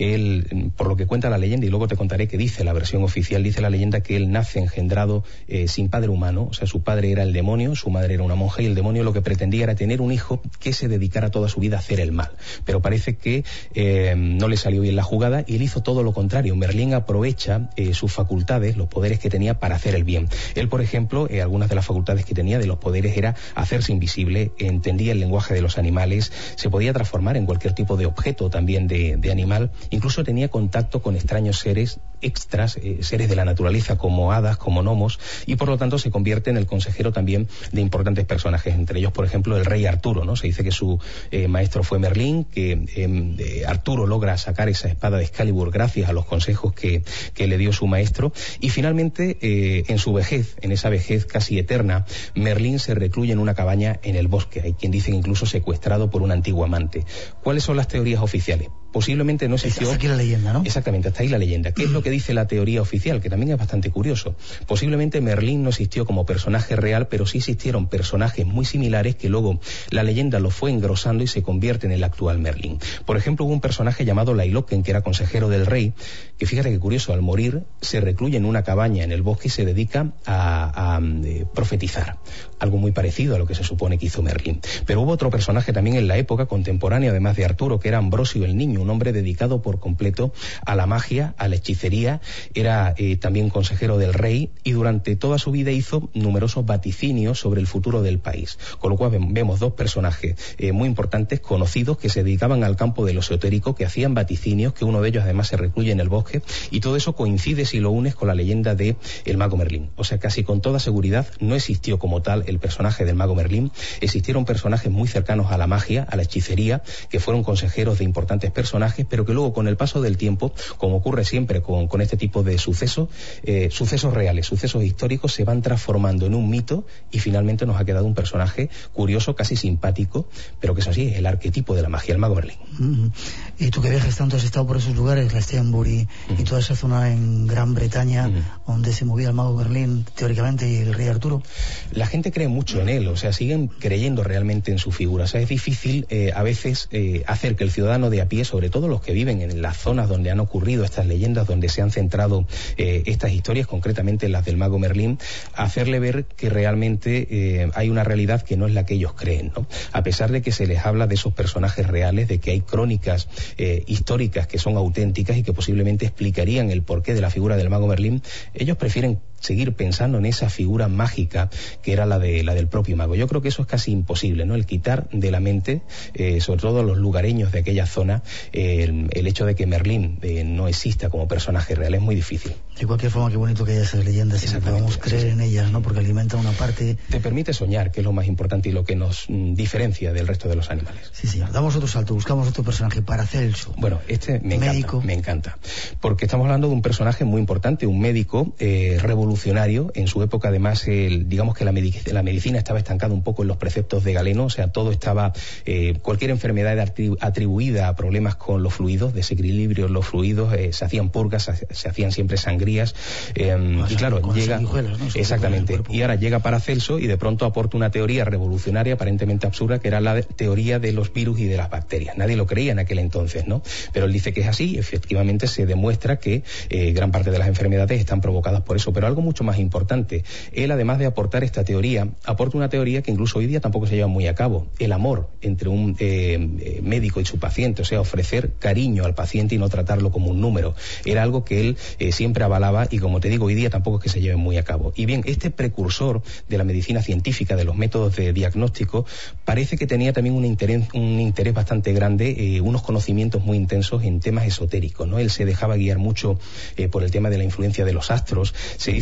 Él, por lo que cuenta la leyenda, y luego te contaré qué dice la versión oficial, dice la leyenda que él nace engendrado eh, sin padre humano, o sea, su padre era el demonio, su madre era una monja, y el demonio lo que pretendía era tener un hijo que se dedicara toda su vida a hacer el mal. Pero parece que eh, no le salió bien la jugada y él hizo todo lo contrario. Merlín aprovecha Eh, sus facultades, los poderes que tenía para hacer el bien. Él, por ejemplo, eh, algunas de las facultades que tenía de los poderes era hacerse invisible, entendía el lenguaje de los animales, se podía transformar en cualquier tipo de objeto también de, de animal, incluso tenía contacto con extraños seres extras, eh, seres de la naturaleza como hadas, como gnomos, y por lo tanto se convierte en el consejero también de importantes personajes, entre ellos, por ejemplo, el rey Arturo, ¿no? Se dice que su eh, maestro fue Merlín, que eh, Arturo logra sacar esa espada de Excalibur gracias a los consejos que que le dio su maestro, y finalmente eh, en su vejez, en esa vejez casi eterna, Merlín se recluye en una cabaña en el bosque. Hay quien dice que incluso secuestrado por un antiguo amante. ¿Cuáles son las teorías oficiales? Posiblemente no existió... Hasta aquí la leyenda, ¿no? Exactamente, hasta ahí la leyenda. ¿Qué es lo que dice la teoría oficial? Que también es bastante curioso. Posiblemente Merlín no existió como personaje real, pero sí existieron personajes muy similares que luego la leyenda lo fue engrosando y se convierte en el actual Merlín. Por ejemplo, hubo un personaje llamado Lailoken, que era consejero del rey, que fíjate que curioso, al morir se recluye en una cabaña en el bosque y se dedica a, a, a profetizar. Algo muy parecido a lo que se supone que hizo Merlín. Pero hubo otro personaje también en la época contemporánea, además de Arturo, que era Ambrosio el Niño, un hombre dedicado por completo a la magia, a la hechicería, era eh, también consejero del rey y durante toda su vida hizo numerosos vaticinios sobre el futuro del país. Con lo cual vemos dos personajes eh, muy importantes, conocidos, que se dedicaban al campo de lo esotérico, que hacían vaticinios, que uno de ellos además se recluye en el bosque, y todo eso coincide si lo unes con la leyenda de el mago Merlín. O sea, casi con toda seguridad no existió como tal el personaje del mago Merlín, existieron personajes muy cercanos a la magia, a la hechicería, que fueron consejeros de importantes personajes, pero que luego con el paso del tiempo, como ocurre siempre con, con este tipo de sucesos, eh, sucesos reales, sucesos históricos, se van transformando en un mito y finalmente nos ha quedado un personaje curioso, casi simpático, pero que eso sí, es el arquetipo de la magia, el mago Merlín. Mm-hmm. Y tú que viajas tanto, has estado por esos lugares, Glastonbury mm-hmm. y toda esa zona en Gran Bretaña, mm-hmm. donde se movía el mago Merlín, teóricamente, y el rey Arturo. La gente cree mucho en él, o sea, siguen creyendo realmente en su figura. O sea, es difícil eh, a veces eh, hacer que el ciudadano de a pie, sobre todo los que viven en las zonas donde han ocurrido estas leyendas, donde se han centrado eh, estas historias, concretamente las del mago Merlín, hacerle ver que realmente eh, hay una realidad que no es la que ellos creen, ¿no? A pesar de que se les habla de esos personajes reales, de que hay crónicas eh, históricas que son auténticas y que posiblemente explicarían el porqué de la figura del mago Merlín, ellos prefieren seguir pensando en esa figura mágica que era la de la del propio mago. Yo creo que eso es casi imposible, ¿no? El quitar de la mente, eh, sobre todo a los lugareños de aquella zona, eh, el, el hecho de que Merlín eh, no exista como personaje real es muy difícil. De cualquier forma, qué bonito que haya esas leyendas y que podamos creer sí, sí. en ellas, ¿no? Porque alimentan una parte... Te permite soñar, que es lo más importante y lo que nos mm, diferencia del resto de los animales. Sí, sí. Damos otro salto, buscamos otro personaje, Paracelso. Bueno, este me encanta, médico. me encanta. Porque estamos hablando de un personaje muy importante, un médico eh, revolucionario. En su época, además, el, digamos que la, medic la medicina estaba estancada un poco en los preceptos de Galeno, o sea, todo estaba, eh, cualquier enfermedad atribu atribuida a problemas con los fluidos, desequilibrio en los fluidos, eh, se hacían purgas, se, se hacían siempre sangrías, eh, o sea, y claro, llega... ¿no? Exactamente, y ahora llega Paracelso y de pronto aporta una teoría revolucionaria, aparentemente absurda, que era la de, teoría de los virus y de las bacterias. Nadie lo creía en aquel entonces, ¿no? Pero él dice que es así, efectivamente se demuestra que eh, gran parte de las enfermedades están provocadas por eso, pero algo mucho más importante. Él, además de aportar esta teoría, aporta una teoría que incluso hoy día tampoco se lleva muy a cabo. El amor entre un eh, médico y su paciente, o sea, ofrecer cariño al paciente y no tratarlo como un número. Era algo que él eh, siempre avalaba y, como te digo, hoy día tampoco es que se lleve muy a cabo. Y bien, este precursor de la medicina científica, de los métodos de diagnóstico, parece que tenía también un interés, un interés bastante grande, eh, unos conocimientos muy intensos en temas esotéricos, ¿no? Él se dejaba guiar mucho eh, por el tema de la influencia de los astros. Se dice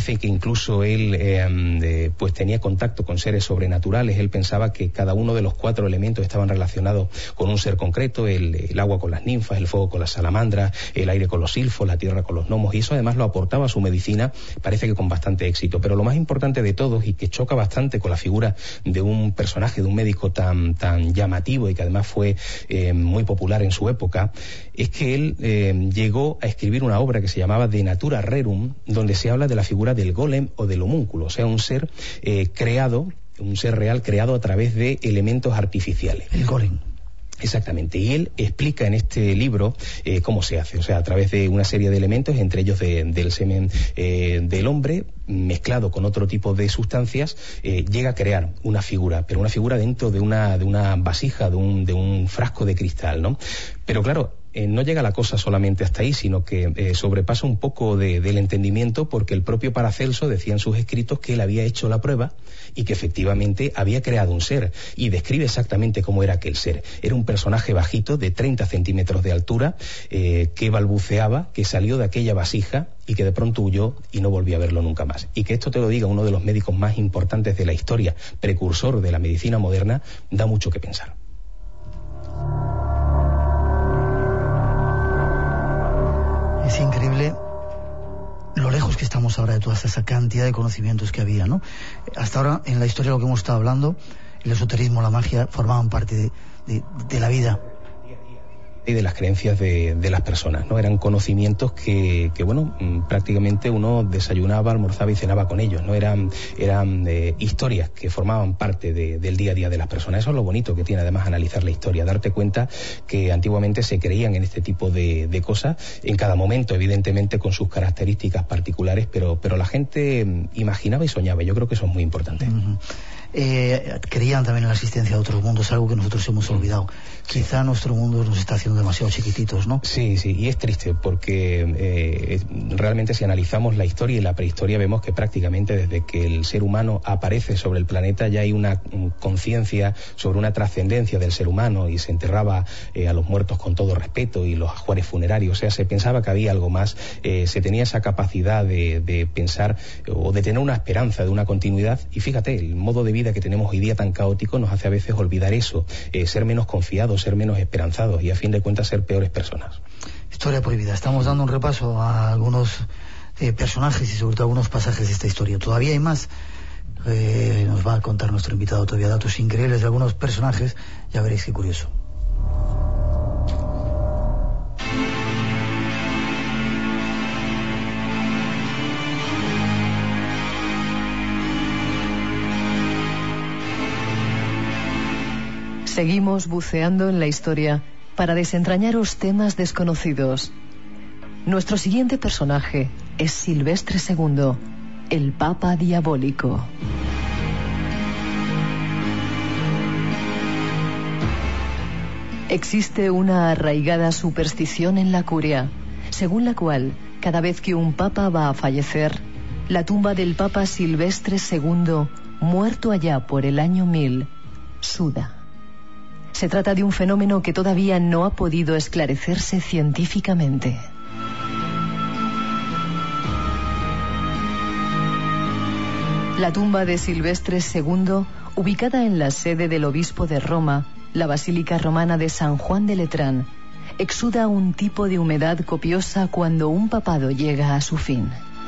dice que incluso él eh, eh, pues tenía contacto con seres sobrenaturales. Él pensaba que cada uno de los cuatro elementos estaban relacionados con un ser concreto: el, el agua con las ninfas, el fuego con las salamandras, el aire con los silfos, la tierra con los gnomos, y eso además lo aportaba a su medicina, parece que con bastante éxito. Pero lo más importante de todos, y que choca bastante con la figura de un personaje, de un médico tan, tan llamativo y que además fue eh, muy popular en su época, es que él eh, llegó a escribir una obra que se llamaba De Natura Rerum, donde se habla de la figura del golem o del homúnculo, o sea, un ser eh, creado, un ser real creado a través de elementos artificiales. El golem. Exactamente, y él explica en este libro eh, cómo se hace, o sea, a través de una serie de elementos, entre ellos de, del semen eh, del hombre, mezclado con otro tipo de sustancias, eh, llega a crear una figura, pero una figura dentro de una, de una vasija, de un, de un frasco de cristal, ¿no? Pero claro, Eh, no llega la cosa solamente hasta ahí, sino que eh, sobrepasa un poco de, del entendimiento, porque el propio Paracelso decía en sus escritos que él había hecho la prueba y que efectivamente había creado un ser, y describe exactamente cómo era aquel ser. Era un personaje bajito de treinta centímetros de altura, eh, que balbuceaba, que salió de aquella vasija y que de pronto huyó y no volvió a verlo nunca más. Y que esto te lo diga uno de los médicos más importantes de la historia, precursor de la medicina moderna, da mucho que pensar. Es increíble lo lejos que estamos ahora de toda esa cantidad de conocimientos que había, ¿no? Hasta ahora, en la historia de lo que hemos estado hablando, el esoterismo, la magia, formaban parte de, de, de la vida y de las creencias de, de las personas, ¿no? Eran conocimientos que, que, bueno, prácticamente uno desayunaba, almorzaba y cenaba con ellos, ¿no? Eran, eran eh, historias que formaban parte de, del día a día de las personas. Eso es lo bonito que tiene además analizar la historia, darte cuenta que antiguamente se creían en este tipo de, de cosas, en cada momento, evidentemente, con sus características particulares, pero, pero la gente imaginaba y soñaba, y yo creo que eso es muy importante. Uh-huh. Eh, creían también en la existencia de otros mundos, algo que nosotros hemos olvidado. Sí. Quizá nuestro mundo nos está haciendo demasiado chiquititos, ¿no? Sí, sí, y es triste porque eh, realmente si analizamos la historia y la prehistoria vemos que prácticamente desde que el ser humano aparece sobre el planeta ya hay una conciencia sobre una trascendencia del ser humano, y se enterraba eh, a los muertos con todo respeto y los ajuares funerarios, o sea, se pensaba que había algo más, eh, se tenía esa capacidad de, de pensar o de tener una esperanza de una continuidad, y fíjate, el modo de vida que tenemos hoy día tan caótico nos hace a veces olvidar eso, eh, ser menos confiados, ser menos esperanzados y a fin de cuentas ser peores personas. Historia prohibida. Estamos dando un repaso a algunos eh, personajes y sobre todo a algunos pasajes de esta historia. Todavía hay más. Eh, nos va a contar nuestro invitado todavía datos increíbles de algunos personajes. Ya veréis qué curioso. Seguimos buceando en la historia para desentrañaros temas desconocidos. Nuestro siguiente personaje es Silvestre segundo, el Papa Diabólico. Existe una arraigada superstición en la curia, según la cual, cada vez que un papa va a fallecer, la tumba del Papa Silvestre segundo, muerto allá por el año mil, suda. Se trata de un fenómeno que todavía no ha podido esclarecerse científicamente. La tumba de Silvestre segundo, ubicada en la sede del obispo de Roma, la Basílica Romana de San Juan de Letrán, exuda un tipo de humedad copiosa cuando un papado llega a su fin.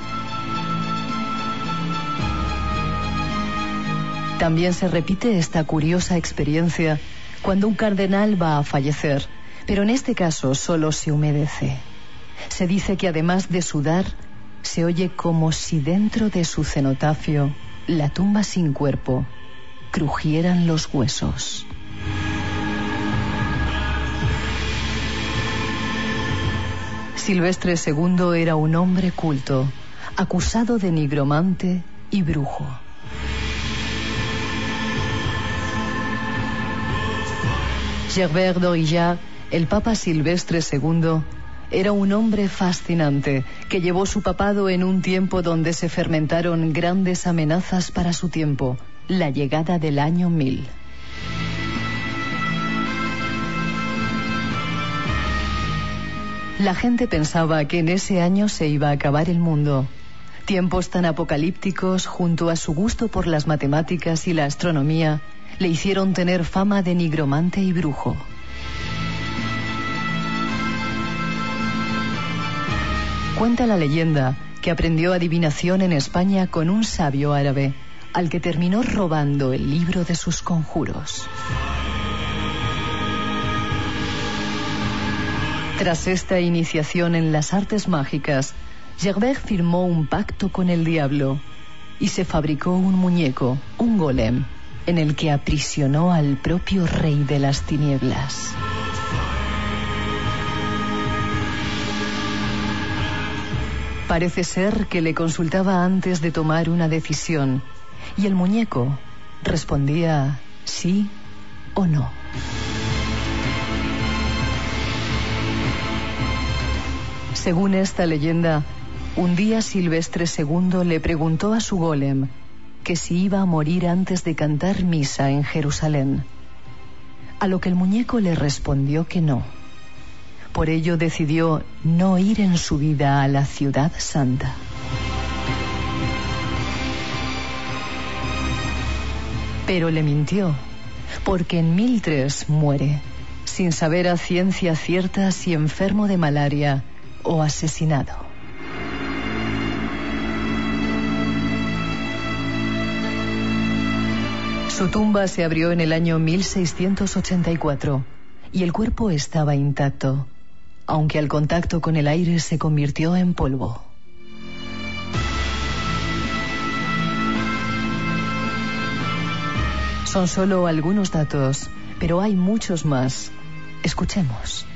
También se repite esta curiosa experiencia cuando un cardenal va a fallecer, pero en este caso solo se humedece. Se dice que además de sudar, se oye como si dentro de su cenotafio, la tumba sin cuerpo, crujieran los huesos. Silvestre segundo era un hombre culto, acusado de nigromante y brujo. Gerbert d'Aurillac, el Papa Silvestre segundo, era un hombre fascinante que llevó su papado en un tiempo donde se fermentaron grandes amenazas para su tiempo, la llegada del año mil. La gente pensaba que en ese año se iba a acabar el mundo. Tiempos tan apocalípticos, junto a su gusto por las matemáticas y la astronomía, le hicieron tener fama de nigromante y brujo. Cuenta la leyenda que aprendió adivinación en España con un sabio árabe, al que terminó robando el libro de sus conjuros. Tras esta iniciación en las artes mágicas, Gerbert firmó un pacto con el diablo y se fabricó un muñeco, un golem, en el que aprisionó al propio rey de las tinieblas. Parece ser que le consultaba antes de tomar una decisión, y el muñeco respondía sí o no. Según esta leyenda, un día Silvestre segundo le preguntó a su golem que si iba a morir antes de cantar misa en Jerusalén, a lo que el muñeco le respondió que no. Por ello decidió no ir en su vida a la ciudad santa. Pero le mintió, porque en mil tres muere, sin saber a ciencia cierta si enfermo de malaria o asesinado. Su tumba se abrió en el año mil seiscientos ochenta y cuatro y el cuerpo estaba intacto, aunque al contacto con el aire se convirtió en polvo. Son solo algunos datos, pero hay muchos más. Escuchemos.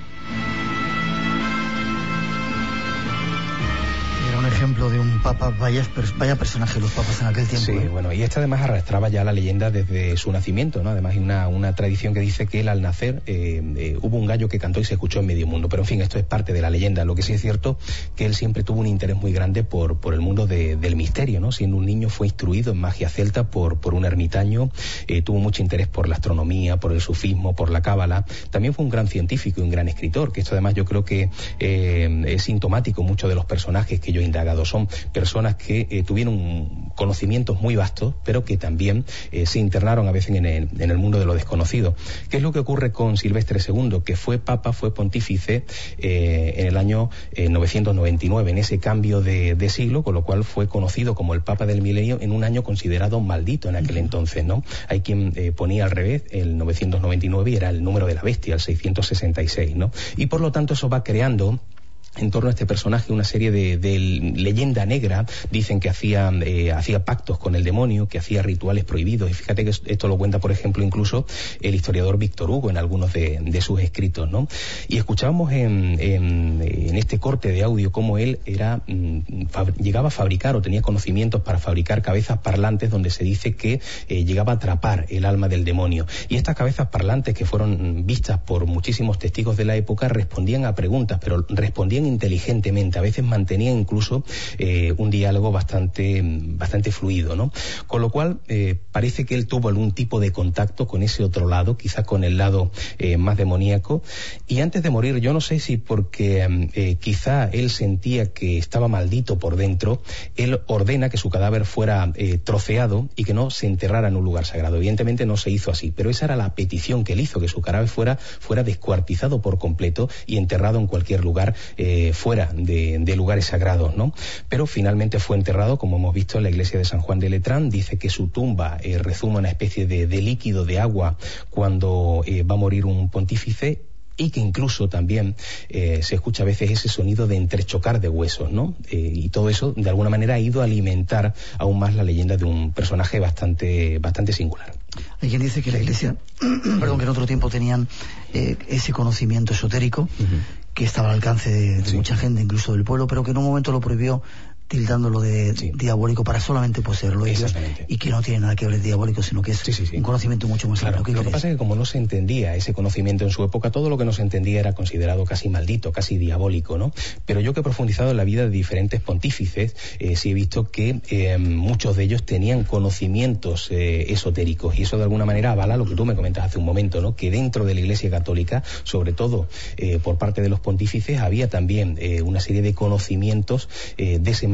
Un ejemplo de un papa, vaya, vaya personaje los papas en aquel tiempo. Sí, ¿eh? Bueno, y este además arrastraba ya la leyenda desde su nacimiento, ¿no? Además hay una, una tradición que dice que él al nacer eh, eh, hubo un gallo que cantó y se escuchó en medio mundo, pero en fin, esto es parte de la leyenda. Lo que sí es cierto que él siempre tuvo un interés muy grande por, por el mundo de, del misterio, ¿no? Siendo un niño fue instruido en magia celta por, por un ermitaño, eh, tuvo mucho interés por la astronomía, por el sufismo, por la cábala. También fue un gran científico y un gran escritor, que esto además yo creo que eh, es sintomático. Muchos de los personajes que yo he indagado son personas que eh, tuvieron conocimientos muy vastos, pero que también eh, se internaron a veces en el, en el mundo de lo desconocido. ¿Qué es lo que ocurre con Silvestre segundo? Que fue papa, fue pontífice eh, en el año eh, novecientos noventa y nueve, en ese cambio de, de siglo, con lo cual fue conocido como el papa del milenio en un año considerado maldito en aquel entonces, ¿no? Hay quien eh, ponía al revés el novecientos noventa y nueve y era el número de la bestia, el seiscientos sesenta y seis, ¿no? Y por lo tanto eso va creando en torno a este personaje una serie de, de leyenda negra. Dicen que hacía, eh, hacía pactos con el demonio, que hacía rituales prohibidos, y fíjate que esto lo cuenta, por ejemplo, incluso el historiador Víctor Hugo en algunos de, de sus escritos, ¿no? Y escuchábamos en, en, en este corte de audio cómo él era fab, llegaba a fabricar o tenía conocimientos para fabricar cabezas parlantes donde se dice que eh, llegaba a atrapar el alma del demonio. Y estas cabezas parlantes, que fueron vistas por muchísimos testigos de la época, respondían a preguntas, pero respondían inteligentemente, a veces mantenían incluso eh, un diálogo bastante, bastante fluido, ¿no? Con lo cual eh, parece que él tuvo algún tipo de contacto con ese otro lado, quizás con el lado eh, más demoníaco, y antes de morir, yo no sé si porque eh, quizá él sentía que estaba maldito por dentro, él ordena que su cadáver fuera eh, troceado y que no se enterrara en un lugar sagrado. Evidentemente no se hizo así, pero esa era la petición que él hizo, que su cadáver fuera, fuera descuartizado por completo y enterrado en cualquier lugar eh, Eh, fuera de, de lugares sagrados, ¿no? Pero finalmente fue enterrado, como hemos visto, en la iglesia de San Juan de Letrán. Dice que su tumba eh, rezuma una especie de, de líquido de agua cuando eh, va a morir un pontífice, y que incluso también eh, se escucha a veces ese sonido de entrechocar de huesos, ¿no? Eh, y todo eso, de alguna manera, ha ido a alimentar aún más la leyenda de un personaje bastante, bastante singular. Hay quien dice que la iglesia, perdón, que en otro tiempo tenían eh, ese conocimiento esotérico, uh-huh, que estaba al alcance de, de sí. mucha gente, incluso del pueblo, pero que en un momento lo prohibió, tildándolo de sí. diabólico para solamente poseerlo ellos, y que no tiene nada que ver de diabólico, sino que es sí, sí, sí. un conocimiento mucho más claro. amplio. Lo que pasa es que como no se entendía ese conocimiento en su época, todo lo que no se entendía era considerado casi maldito, casi diabólico, ¿no? Pero yo que he profundizado en la vida de diferentes pontífices, eh, sí he visto que eh, muchos de ellos tenían conocimientos eh, esotéricos, y eso de alguna manera avala lo que tú me comentas hace un momento, ¿no? Que dentro de la Iglesia Católica, sobre todo eh, por parte de los pontífices, había también eh, una serie de conocimientos eh, de ese más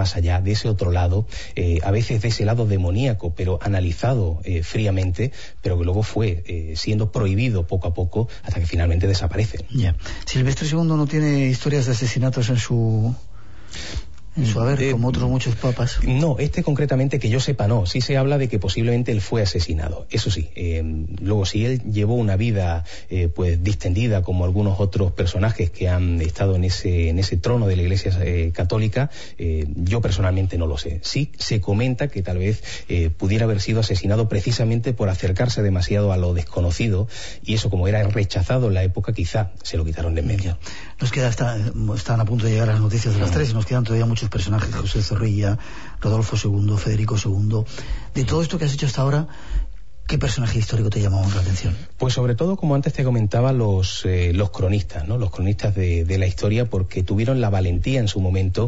más allá, de ese otro lado, eh, a veces de ese lado demoníaco, pero analizado eh, fríamente, pero que luego fue eh, siendo prohibido poco a poco hasta que finalmente desaparece. Ya. Yeah. Silvestre segundo no tiene historias de asesinatos en su... en su haber, eh, como otros muchos papas. No, este concretamente que yo sepa no. Sí se habla de que posiblemente él fue asesinado. Eso sí. Eh, luego, si él llevó una vida eh, pues distendida como algunos otros personajes que han estado en ese en ese trono de la Iglesia eh, católica, eh, yo personalmente no lo sé. Sí se comenta que tal vez eh, pudiera haber sido asesinado precisamente por acercarse demasiado a lo desconocido, y eso, como era rechazado en la época, quizá se lo quitaron de en medio. Nos queda hasta, están a punto de llegar las noticias de las tres, y nos quedan todavía muchos personajes: José Zorrilla, Rodolfo segundo, Federico segundo. De todo esto que has hecho hasta ahora, ¿qué personaje histórico te llamó la atención? Pues sobre todo, como antes te comentaba, los eh, los cronistas, ¿no? Los cronistas de, de la historia, porque tuvieron la valentía en su momento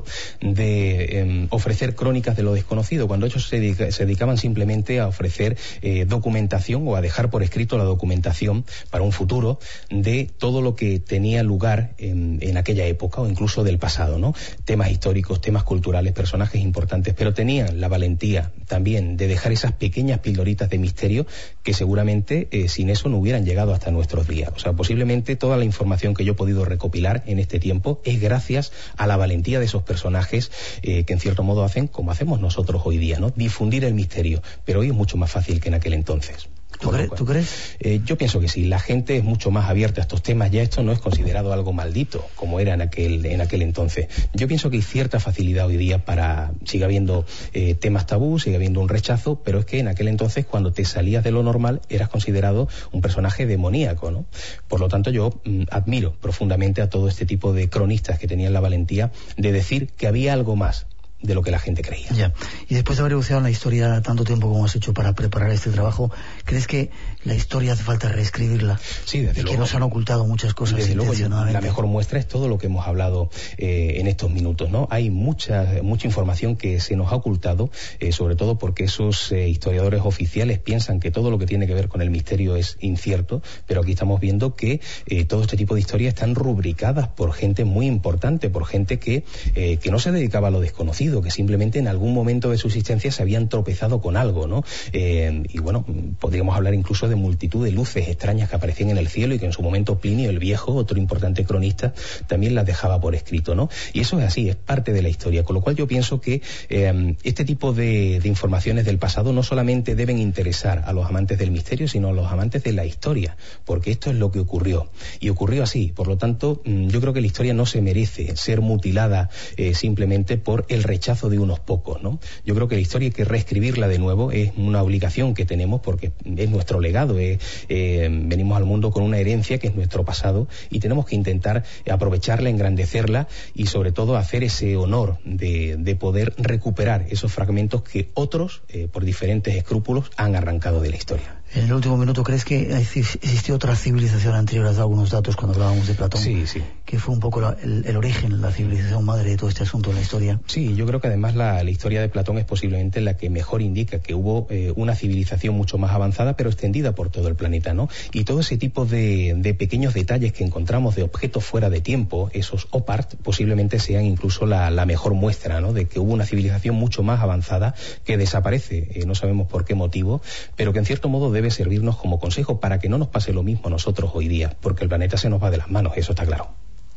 de eh, ofrecer crónicas de lo desconocido, cuando ellos se, dedica, se dedicaban simplemente a ofrecer eh, documentación, o a dejar por escrito la documentación para un futuro de todo lo que tenía lugar en, en aquella época, o incluso del pasado, ¿no? Temas históricos, temas culturales, personajes importantes, pero tenían la valentía también de dejar esas pequeñas pildoritas de misterio que seguramente eh, sin eso no hubieran llegado hasta nuestros días. O sea, posiblemente toda la información que yo he podido recopilar en este tiempo es gracias a la valentía de esos personajes eh, que en cierto modo hacen como hacemos nosotros hoy día, ¿no? Difundir el misterio, pero hoy es mucho más fácil que en aquel entonces. ¿Tú, cre ¿Tú crees? Eh, yo pienso que sí. La gente es mucho más abierta a estos temas. Ya esto no es considerado algo maldito como era en aquel en aquel entonces. Yo pienso que hay cierta facilidad hoy día para... Sigue habiendo eh, temas tabú, sigue habiendo un rechazo, pero es que en aquel entonces, cuando te salías de lo normal, eras considerado un personaje demoníaco, ¿no? Por lo tanto, yo mm, admiro profundamente a todo este tipo de cronistas que tenían la valentía de decir que había algo más de lo que la gente creía. Ya. Y después de haber buceado en la historia tanto tiempo como has hecho para preparar este trabajo, ¿crees que la historia hace falta reescribirla? Sí, desde y luego. que nos han ocultado muchas cosas desde intencionadamente. Luego, la mejor muestra es todo lo que hemos hablado eh, en estos minutos, ¿no? Hay mucha mucha información que se nos ha ocultado, eh, sobre todo porque esos eh, historiadores oficiales piensan que todo lo que tiene que ver con el misterio es incierto, pero aquí estamos viendo que eh, todo este tipo de historias están rubricadas por gente muy importante, por gente que, eh, que no se dedicaba a lo desconocido, que simplemente en algún momento de su existencia se habían tropezado con algo, ¿no? Eh, y bueno, podríamos hablar incluso de multitud de luces extrañas que aparecían en el cielo y que en su momento Plinio el Viejo, otro importante cronista, también las dejaba por escrito, ¿no? Y eso es así, es parte de la historia, con lo cual yo pienso que eh, este tipo de, de informaciones del pasado no solamente deben interesar a los amantes del misterio, sino a los amantes de la historia, porque esto es lo que ocurrió, y ocurrió así. Por lo tanto, yo creo que la historia no se merece ser mutilada eh, simplemente por el rechazo de unos pocos, ¿no? Yo creo que la historia hay que reescribirla de nuevo, es una obligación que tenemos porque es nuestro legado, es, eh, venimos al mundo con una herencia que es nuestro pasado, y tenemos que intentar aprovecharla, engrandecerla y sobre todo hacer ese honor de, de poder recuperar esos fragmentos que otros, eh, por diferentes escrúpulos, han arrancado de la historia. En el último minuto, ¿crees que existió otra civilización anterior? Has dado algunos datos cuando hablábamos de Platón. Sí, sí. Que fue un poco la, el, el origen, la civilización madre de todo este asunto en la historia. Sí, yo creo que además la, la historia de Platón es posiblemente la que mejor indica que hubo eh, una civilización mucho más avanzada, pero extendida por todo el planeta, ¿no? Y todo ese tipo de, de pequeños detalles que encontramos de objetos fuera de tiempo, esos OPART, posiblemente sean incluso la, la mejor muestra, ¿no? De que hubo una civilización mucho más avanzada que desaparece, eh, no sabemos por qué motivo, pero que en cierto modo debe servirnos como consejo para que no nos pase lo mismo a nosotros hoy día, porque el planeta se nos va de las manos, eso está claro.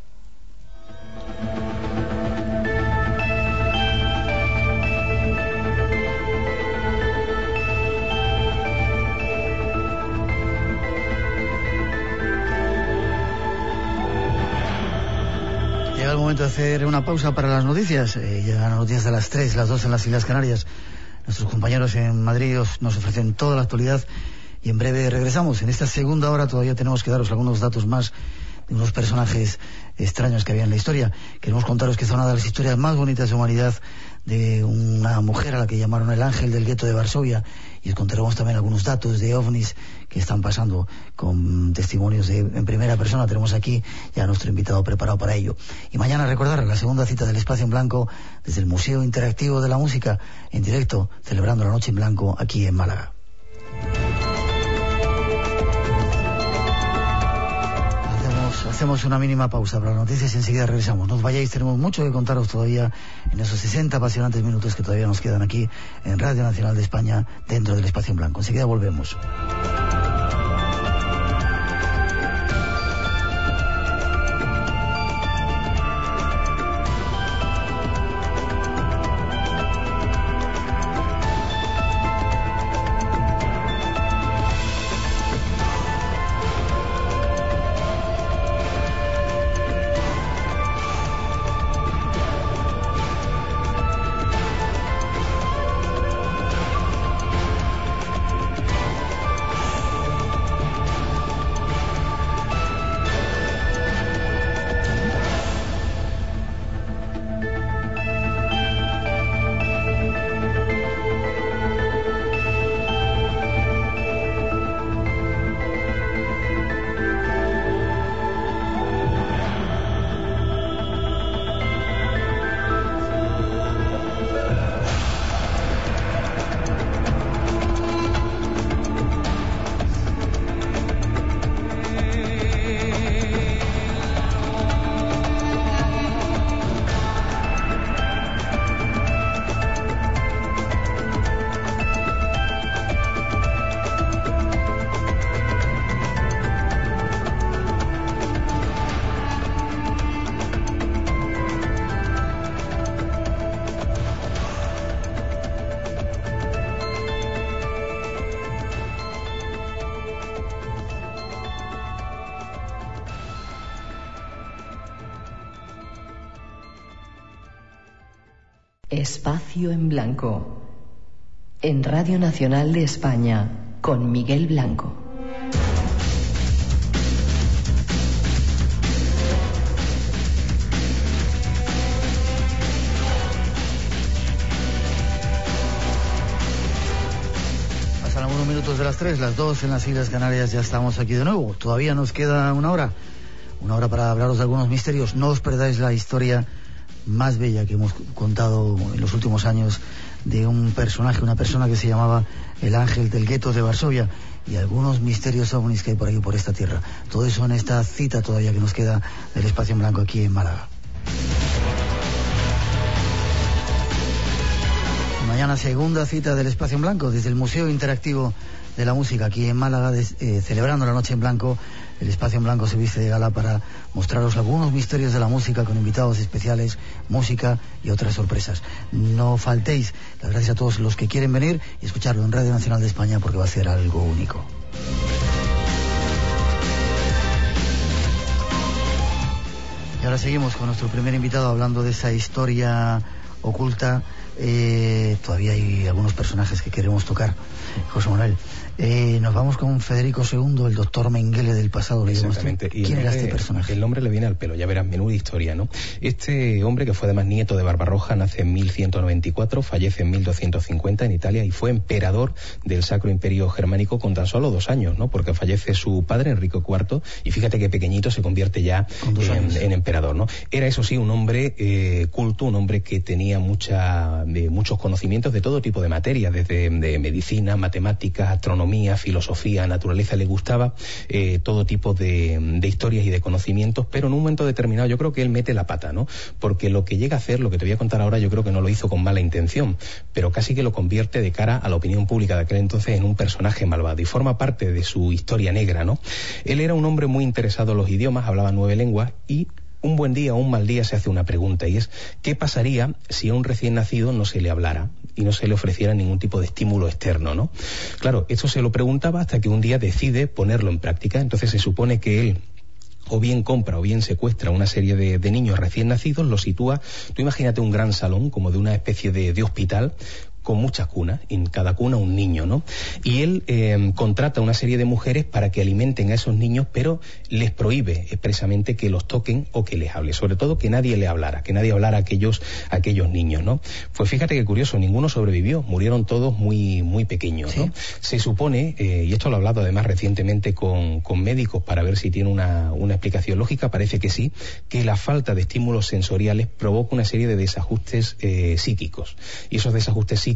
Llega el momento de hacer una pausa para las noticias. Eh, llegan las noticias de las tres, las dos en las Islas Canarias. Nuestros compañeros en Madrid nos ofrecen toda la actualidad y en breve regresamos. En esta segunda hora todavía tenemos que daros algunos datos más de unos personajes extraños que había en la historia. Queremos contaros que es una de las historias más bonitas de la humanidad, de una mujer a la que llamaron el ángel del gueto de Varsovia, y os contaremos también algunos datos de ovnis que están pasando con testimonios de, en primera persona. Tenemos aquí ya a nuestro invitado preparado para ello. Y mañana recordar la segunda cita del Espacio en Blanco desde el Museo Interactivo de la Música, en directo, celebrando la Noche en Blanco aquí en Málaga. hacemos, hacemos una mínima pausa para las noticias y enseguida regresamos. No os vayáis, tenemos mucho que contaros todavía en esos sesenta apasionantes minutos que todavía nos quedan aquí en Radio Nacional de España, dentro del Espacio en Blanco. Enseguida volvemos. Espacio en Blanco, en Radio Nacional de España, con Miguel Blanco. Pasan algunos minutos de las tres, las dos en las Islas Canarias, ya estamos aquí de nuevo. Todavía nos queda una hora, una hora para hablaros de algunos misterios. No os perdáis la historia más bella que hemos contado en los últimos años de un personaje, una persona que se llamaba el Ángel del Gueto de Varsovia, y algunos misterios ovnis que hay por ahí, por esta tierra. Todo eso en esta cita todavía que nos queda del Espacio en Blanco aquí en Málaga. Mañana segunda cita del Espacio en Blanco desde el Museo Interactivo de la Música aquí en Málaga, de, eh, celebrando la Noche en Blanco. El Espacio en Blanco se viste de gala para mostraros algunos misterios de la música con invitados especiales, música y otras sorpresas. No faltéis. Las gracias a todos los que quieren venir y escucharlo en Radio Nacional de España, porque va a ser algo único. Y ahora seguimos con nuestro primer invitado hablando de esa historia oculta. Eh, todavía hay algunos personajes que queremos tocar, José Manuel. Eh, nos vamos con Federico segundo, el doctor Mengele del pasado. Exactamente. ¿Quién era este personaje? El nombre le viene al pelo, ya verás, menuda historia, ¿no? Este hombre, que fue además nieto de Barbarroja, nace en mil ciento noventa y cuatro, fallece en mil doscientos cincuenta en Italia y fue emperador del Sacro Imperio Germánico con tan solo dos años, ¿no? Porque fallece su padre, Enrico cuarto, y fíjate que pequeñito se convierte ya en, en emperador, ¿no? Era, eso sí, un hombre eh, culto, un hombre que tenía mucha, de, muchos conocimientos de todo tipo de materias, desde de medicina, matemáticas, astronomía, filosofía, naturaleza. Le gustaba eh, todo tipo de, de historias y de conocimientos, pero en un momento determinado yo creo que él mete la pata, ¿no? Porque lo que llega a hacer, lo que te voy a contar ahora, yo creo que no lo hizo con mala intención, pero casi que lo convierte de cara a la opinión pública de aquel entonces en un personaje malvado y forma parte de su historia negra, ¿no? Él era un hombre muy interesado en los idiomas, hablaba nueve lenguas y un buen día o un mal día se hace una pregunta, y es: ¿qué pasaría si a un recién nacido no se le hablara y no se le ofreciera ningún tipo de estímulo externo, ¿no? Claro, esto se lo preguntaba hasta que un día decide ponerlo en práctica. Entonces se supone que él o bien compra o bien secuestra una serie de, de niños recién nacidos, los sitúa. Tú imagínate un gran salón como de una especie de, de hospital, con muchas cunas, en cada cuna un niño, ¿no? Y él eh, contrata una serie de mujeres para que alimenten a esos niños, pero les prohíbe expresamente que los toquen o que les hable, sobre todo que nadie le hablara, que nadie hablara a aquellos, a aquellos niños, ¿no? Pues fíjate qué curioso, ninguno sobrevivió, murieron todos muy, muy pequeños, ¿no? ¿Sí? Se supone, eh, y esto lo he hablado además recientemente con, con médicos para ver si tiene una, una explicación lógica, parece que sí, que la falta de estímulos sensoriales provoca una serie de desajustes eh, psíquicos, y esos desajustes psíquicos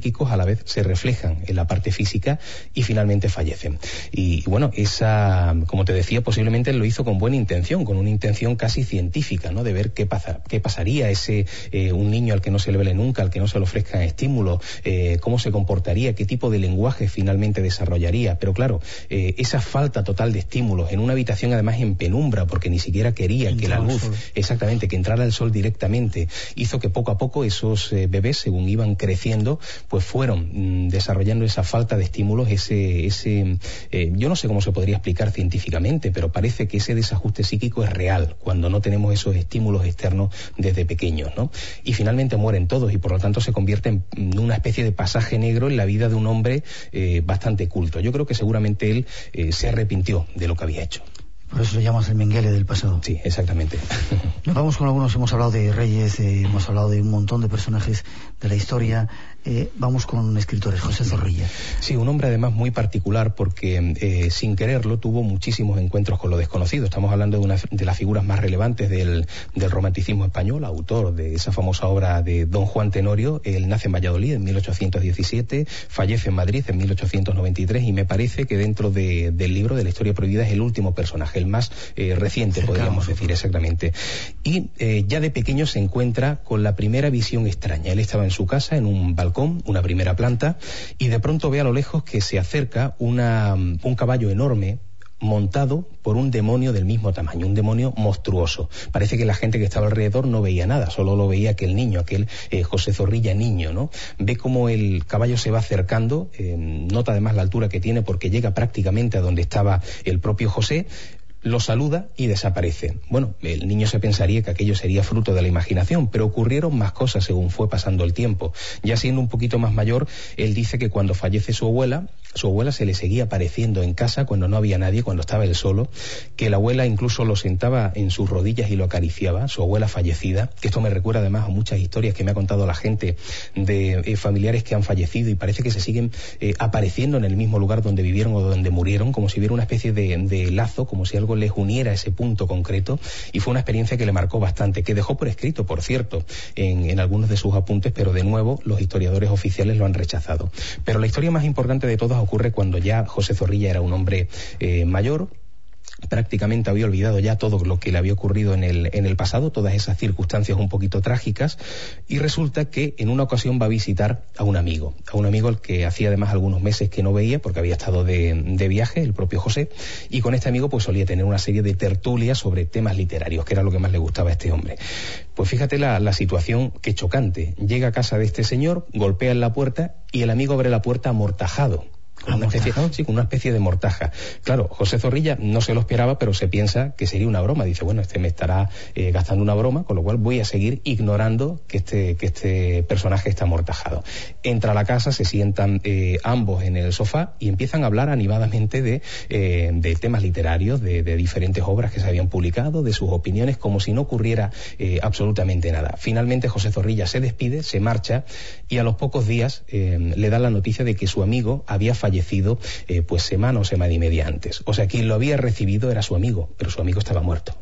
psíquicos a la vez se reflejan en la parte física y finalmente fallecen. Y, y bueno, esa, como te decía, posiblemente lo hizo con buena intención, con una intención casi científica, ¿no? De ver qué pasa, qué pasaría ese eh, un niño al que no se le vele nunca, al que no se le ofrezcan estímulos, eh, cómo se comportaría, qué tipo de lenguaje finalmente desarrollaría. Pero claro, eh, esa falta total de estímulos en una habitación además en penumbra, porque ni siquiera quería Entró que la luz, exactamente, que entrara el sol directamente, hizo que poco a poco esos eh, bebés, según iban creciendo, pues fueron mm, desarrollando esa falta de estímulos, ese, ese eh, yo no sé cómo se podría explicar científicamente, pero parece que ese desajuste psíquico es real cuando no tenemos esos estímulos externos desde pequeños, ¿no? Y finalmente mueren todos y por lo tanto se convierte en una especie de pasaje negro en la vida de un hombre eh, bastante culto. Yo creo que seguramente él eh, se arrepintió de lo que había hecho. Por eso lo llamas el Mengele del pasado. Sí, exactamente. Nos vamos con algunos, hemos hablado de reyes, eh, hemos hablado de un montón de personajes de la historia. Eh, vamos con escritores, José Zorrilla. Sí, un hombre además muy particular porque eh, sin quererlo tuvo muchísimos encuentros con lo desconocido. Estamos hablando de una de las figuras más relevantes del, del romanticismo español, autor de esa famosa obra de Don Juan Tenorio. Él nace en Valladolid en mil ochocientos diecisiete, fallece en Madrid en mil ochocientos noventa y tres y me parece que dentro de, del libro de la historia prohibida es el último personaje, el más eh, reciente, Cercano, podríamos decir, exactamente. Y eh, ya de pequeño se encuentra con la primera visión extraña. Él estaba en su casa, en un balcón, una primera planta, y de pronto ve a lo lejos que se acerca una, un caballo enorme montado por un demonio del mismo tamaño, un demonio monstruoso. Parece que la gente que estaba alrededor no veía nada, solo lo veía aquel niño, aquel eh, José Zorrilla niño, ¿no? Ve cómo el caballo se va acercando, eh, nota además la altura que tiene porque llega prácticamente a donde estaba el propio José, lo saluda y desaparece. Bueno, el niño se pensaría que aquello sería fruto de la imaginación, pero ocurrieron más cosas según fue pasando el tiempo. Ya siendo un poquito más mayor, él dice que cuando fallece su abuela, su abuela se le seguía apareciendo en casa cuando no había nadie, cuando estaba él solo, que la abuela incluso lo sentaba en sus rodillas y lo acariciaba, su abuela fallecida, que esto me recuerda además a muchas historias que me ha contado la gente de eh, familiares que han fallecido y parece que se siguen eh, apareciendo en el mismo lugar donde vivieron o donde murieron, como si hubiera una especie de, de lazo, como si algo les uniera a ese punto concreto, y fue una experiencia que le marcó bastante, que dejó por escrito, por cierto, en, en algunos de sus apuntes, pero de nuevo los historiadores oficiales lo han rechazado. Pero la historia más importante de todas ocurre cuando ya José Zorrilla era un hombre eh, mayor, prácticamente había olvidado ya todo lo que le había ocurrido en el, en el pasado, todas esas circunstancias un poquito trágicas, y resulta que en una ocasión va a visitar a un amigo, a un amigo al que hacía además algunos meses que no veía porque había estado de, de viaje, el propio José, y con este amigo pues solía tener una serie de tertulias sobre temas literarios, que era lo que más le gustaba a este hombre. Pues fíjate la, la situación, que chocante. Llega a casa de este señor, golpea en la puerta y el amigo abre la puerta amortajado. Con una, especie, sí, con una especie de mortaja. Claro, José Zorrilla no se lo esperaba, pero se piensa que sería una broma. Dice, bueno, este me estará eh, gastando una broma, con lo cual voy a seguir ignorando que este, que este personaje está amortajado. Entra a la casa, se sientan eh, ambos en el sofá y empiezan a hablar animadamente de, eh, de temas literarios, de, de diferentes obras que se habían publicado, de sus opiniones, como si no ocurriera eh, absolutamente nada. Finalmente José Zorrilla se despide, se marcha y a los pocos días eh, le da la noticia de que su amigo había fallecido fallecido eh, pues semana o semana y media antes. O sea, quien lo había recibido era su amigo, pero su amigo estaba muerto.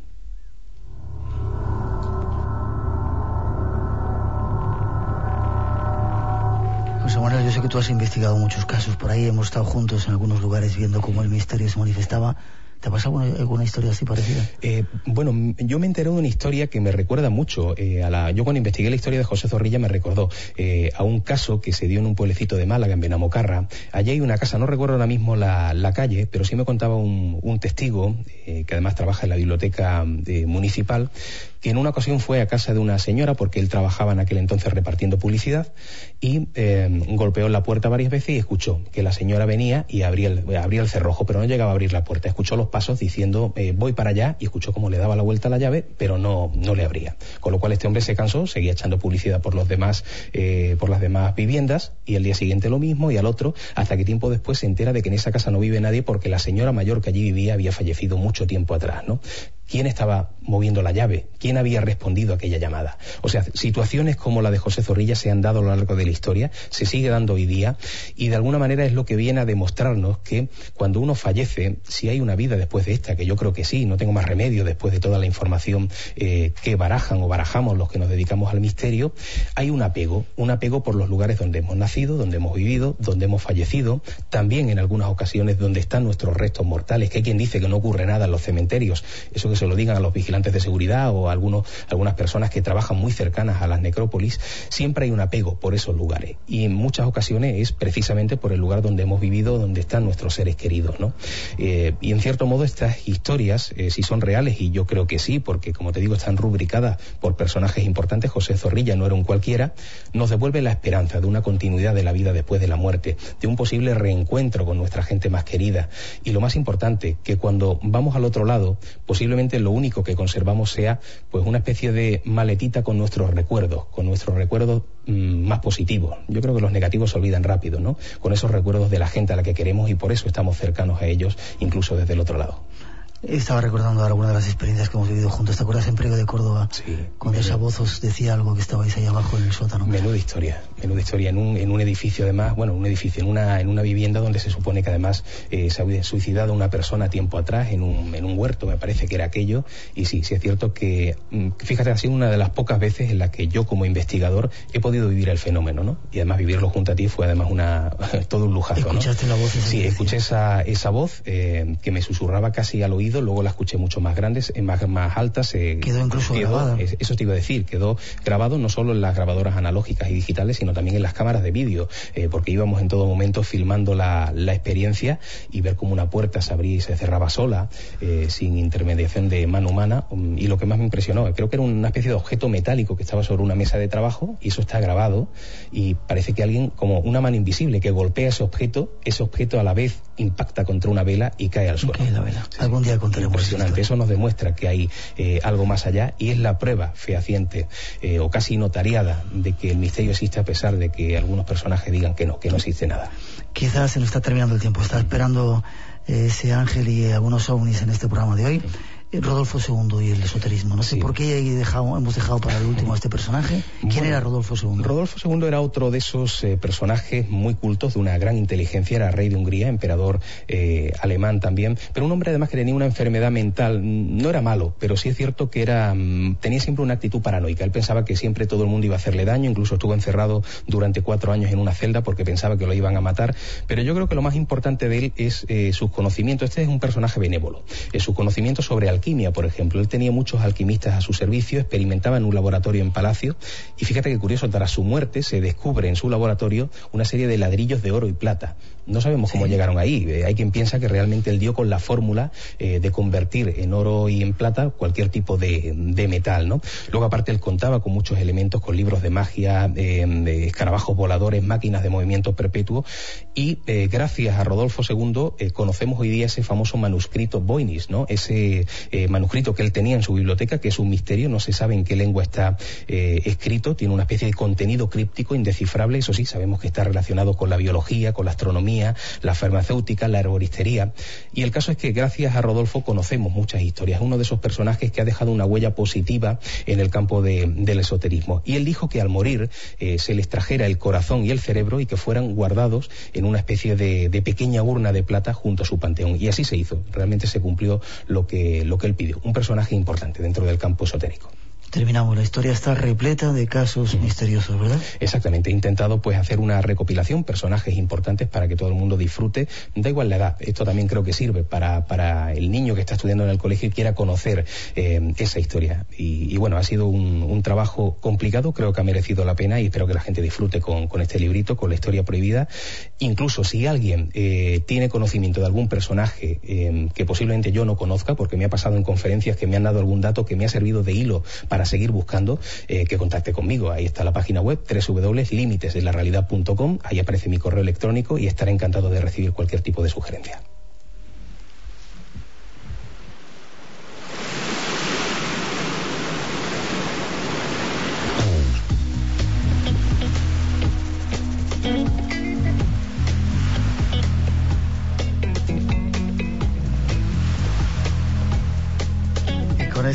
José Manuel, yo sé que tú has investigado muchos casos por ahí, hemos estado juntos en algunos lugares viendo cómo el misterio se manifestaba. ¿Te ha pasado alguna, alguna historia así parecida? Eh, bueno, yo me enteré de una historia que me recuerda mucho. Eh, a la, yo cuando investigué la historia de José Zorrilla me recordó eh, a un caso que se dio en un pueblecito de Málaga, en Benamocarra. Allí hay una casa, no recuerdo ahora mismo la, la calle, pero sí me contaba un, un testigo, eh, que además trabaja en la biblioteca eh, municipal, que en una ocasión fue a casa de una señora, porque él trabajaba en aquel entonces repartiendo publicidad, y eh, golpeó la puerta varias veces y escuchó que la señora venía y abría el, abría el cerrojo, pero no llegaba a abrir la puerta. Escuchó los pasos diciendo eh, voy para allá, y escuchó cómo le daba la vuelta a la llave, pero no, no le abría. Con lo cual este hombre se cansó, seguía echando publicidad por los demás, eh, por las demás viviendas, y el día siguiente lo mismo, y al otro, hasta que tiempo después se entera de que en esa casa no vive nadie porque la señora mayor que allí vivía había fallecido mucho tiempo atrás, ¿no? ¿Quién estaba moviendo la llave? ¿Quién había respondido a aquella llamada? O sea, situaciones como la de José Zorrilla se han dado a lo largo de la historia, se sigue dando hoy día, y de alguna manera es lo que viene a demostrarnos que cuando uno fallece, si hay una vida después de esta, que yo creo que sí, no tengo más remedio después de toda la información eh, que barajan o barajamos los que nos dedicamos al misterio, hay un apego, un apego por los lugares donde hemos nacido, donde hemos vivido, donde hemos fallecido, también en algunas ocasiones donde están nuestros restos mortales, que hay quien dice que no ocurre nada en los cementerios, eso que se lo digan a los vigilantes de seguridad o a algunos, algunas personas que trabajan muy cercanas a las necrópolis, siempre hay un apego por esos lugares, y en muchas ocasiones es precisamente por el lugar donde hemos vivido, donde están nuestros seres queridos, ¿no? Eh, y en cierto modo estas historias, eh, si son reales, y yo creo que sí, porque como te digo están rubricadas por personajes importantes, José Zorrilla no era un cualquiera, nos devuelve la esperanza de una continuidad de la vida después de la muerte, de un posible reencuentro con nuestra gente más querida, y lo más importante, que cuando vamos al otro lado, posiblemente lo único que conservamos sea pues una especie de maletita con nuestros recuerdos, con nuestros recuerdos mmm, más positivos. Yo creo que los negativos se olvidan rápido, ¿no? Con esos recuerdos de la gente a la que queremos, y por eso estamos cercanos a ellos, incluso desde el otro lado. Estaba recordando alguna de las experiencias que hemos vivido juntos. ¿Te acuerdas en Priego de Córdoba? Sí. Cuando esa voz os decía algo, que estabais ahí abajo en el sótano. Menuda historia, menuda historia. En un, en un edificio además, bueno, un edificio, en una, en una vivienda donde se supone que además eh, se había suicidado una persona tiempo atrás, en un, en un huerto, me parece que era aquello. Y sí, sí es cierto que, fíjate, ha sido una de las pocas veces en las que yo como investigador he podido vivir el fenómeno, ¿no? Y además vivirlo junto a ti fue además una todo un lujazo, ¿no? ¿Escuchaste la voz? Esa sí, escuché esa, esa voz eh, que me susurraba casi al oído, luego la escuché mucho más grandes, más, más altas. Eh, quedó incluso quedó, grabada. Eso te iba a decir, quedó grabado no solo en las grabadoras analógicas y digitales, sino también en las cámaras de vídeo, eh, porque íbamos en todo momento filmando la, la experiencia, y ver cómo una puerta se abría y se cerraba sola, eh, sin intermediación de mano humana. Um, y lo que más me impresionó, creo que era una especie de objeto metálico que estaba sobre una mesa de trabajo, y eso está grabado, y parece que alguien, como una mano invisible que golpea ese objeto, ese objeto a la vez impacta contra una vela y cae al suelo. Okay, la vela. Sí, Algún día contaremos. Impresionante. Eso nos demuestra que hay eh, algo más allá, y es la prueba fehaciente eh, o casi notariada de que el misterio existe, a pesar de que algunos personajes digan que no, que no existe nada. Quizás se nos está terminando el tiempo. Está esperando eh, ese ángel y eh, algunos ovnis en este programa de hoy. Sí. Rodolfo segundo y el esoterismo. No sé sí. por qué dejado, hemos dejado para el último a este personaje. ¿Quién bueno, era Rodolfo segundo? Rodolfo segundo era otro de esos eh, personajes muy cultos, de una gran inteligencia. Era rey de Hungría, emperador eh, alemán también, pero un hombre además que tenía una enfermedad mental. No era malo, pero sí es cierto que era tenía siempre una actitud paranoica. Él pensaba que siempre todo el mundo iba a hacerle daño, incluso estuvo encerrado durante cuatro años en una celda porque pensaba que lo iban a matar. Pero yo creo que lo más importante de él es eh, sus conocimientos. Este es un personaje benévolo. Eh, sus conocimientos sobre alquimia, por ejemplo. Él tenía muchos alquimistas a su servicio, experimentaba en un laboratorio en Palacio, y fíjate qué curioso, tras su muerte se descubre en su laboratorio una serie de ladrillos de oro y plata. No sabemos cómo sí. llegaron ahí. Eh, hay quien piensa que realmente él dio con la fórmula eh, de convertir en oro y en plata cualquier tipo de, de metal, ¿no? Luego, aparte, él contaba con muchos elementos, con libros de magia, eh, de escarabajos voladores, máquinas de movimiento perpetuo, y eh, gracias a Rodolfo segundo eh, conocemos hoy día ese famoso manuscrito Voynich, ¿no? Ese eh, manuscrito que él tenía en su biblioteca, que es un misterio, no se sabe en qué lengua está eh, escrito, tiene una especie de contenido críptico indescifrable. Eso sí, sabemos que está relacionado con la biología, con la astronomía, la farmacéutica, la herboristería, y el caso es que gracias a Rodolfo conocemos muchas historias. Es uno de esos personajes que ha dejado una huella positiva en el campo de, del esoterismo, y él dijo que al morir eh, se les trajera el corazón y el cerebro y que fueran guardados en una especie de, de pequeña urna de plata junto a su panteón, y así se hizo. Realmente se cumplió lo que, lo que él pidió. Un personaje importante dentro del campo esotérico. Terminamos, la historia está repleta de casos mm. misteriosos, ¿verdad? Exactamente, he intentado pues hacer una recopilación, personajes importantes para que todo el mundo disfrute, da igual la edad. Esto también creo que sirve para, para el niño que está estudiando en el colegio y quiera conocer eh, esa historia. Y, y bueno, ha sido un, un trabajo complicado, creo que ha merecido la pena, y espero que la gente disfrute con, con este librito, con la historia prohibida. Incluso si alguien eh, tiene conocimiento de algún personaje eh, que posiblemente yo no conozca, porque me ha pasado en conferencias que me han dado algún dato que me ha servido de hilo para seguir buscando, eh, que contacte conmigo. Ahí está la página web doble u doble u doble u punto límites de la realidad punto com, ahí aparece mi correo electrónico y estaré encantado de recibir cualquier tipo de sugerencia.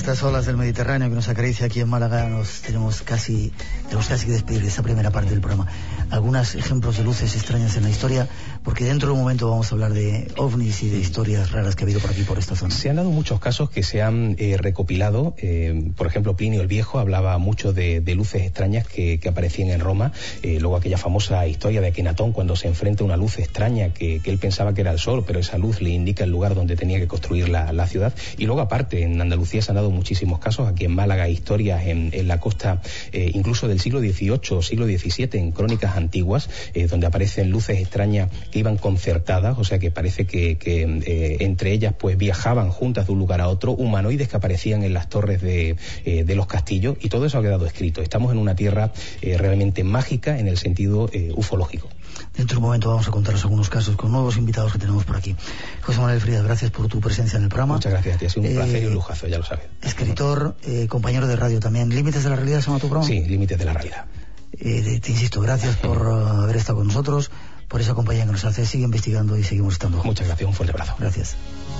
estas olas del Mediterráneo que nos acaricia aquí en Málaga, nos tenemos casi, tenemos casi que despedir de esta primera parte del programa. Algunos ejemplos de luces extrañas en la historia, porque dentro de un momento vamos a hablar de ovnis y de historias raras que ha habido por aquí, por esta zona. Se han dado muchos casos que se han eh, recopilado. Eh, por ejemplo, Plinio el Viejo hablaba mucho de, de luces extrañas que, que aparecían en Roma. Eh, luego aquella famosa historia de Akenatón, cuando se enfrenta a una luz extraña que, que él pensaba que era el sol, pero esa luz le indica el lugar donde tenía que construir la, la ciudad. Y luego, aparte, en Andalucía se han dado muchísimos casos. Aquí en Málaga hay historias en, en la costa, eh, incluso del siglo dieciocho o siglo diecisiete, en crónicas antiguas, eh, donde aparecen luces extrañas que iban concertadas, o sea que parece que, que eh, entre ellas pues viajaban juntas de un lugar a otro, humanoides que aparecían en las torres de, eh, de los castillos, y todo eso ha quedado escrito. Estamos en una tierra eh, realmente mágica en el sentido eh, ufológico. Dentro de un momento vamos a contaros algunos casos con nuevos invitados que tenemos por aquí. José Manuel Frías, gracias por tu presencia en el programa. Muchas gracias a ti, ha sido un eh, placer y un lujazo, ya lo sabes. Escritor, eh, compañero de radio también. ¿Límites de la realidad se llama tu programa? Sí, Límites de la realidad. Eh, te, te insisto, gracias por uh, haber estado con nosotros, por esa compañía que nos hace. Sigue investigando y seguimos estando juntos. Muchas gracias, un fuerte abrazo. Gracias.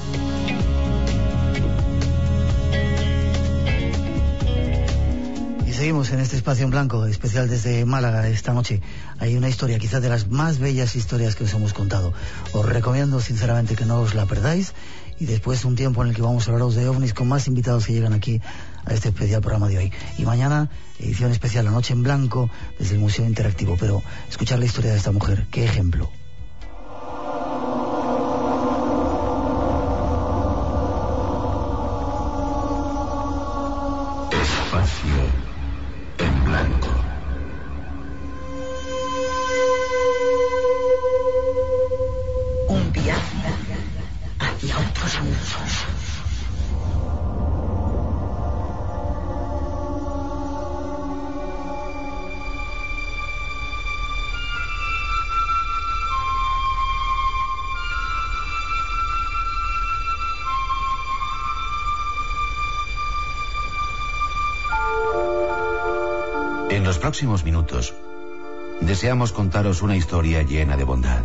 Seguimos en este espacio en blanco, especial desde Málaga esta noche. Hay una historia, quizás de las más bellas historias que os hemos contado. Os recomiendo sinceramente que no os la perdáis, y después un tiempo en el que vamos a hablaros de ovnis con más invitados que llegan aquí a este especial programa de hoy. Y mañana, edición especial, La Noche en Blanco, desde el Museo Interactivo. Pero escuchar la historia de esta mujer, qué ejemplo. Espacio en blanco. Un viaje hacia otros mundos. En los próximos minutos, deseamos contaros una historia llena de bondad.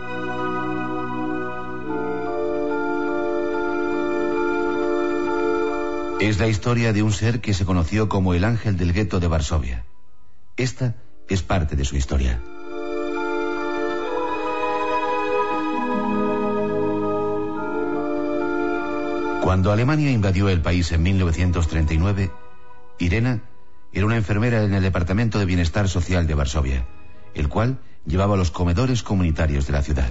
Es la historia de un ser que se conoció como el ángel del gueto de Varsovia. Esta es parte de su historia. Cuando Alemania invadió el país en mil novecientos treinta y nueve, Irena era una enfermera en el Departamento de Bienestar Social de Varsovia, el cual llevaba los comedores comunitarios de la ciudad.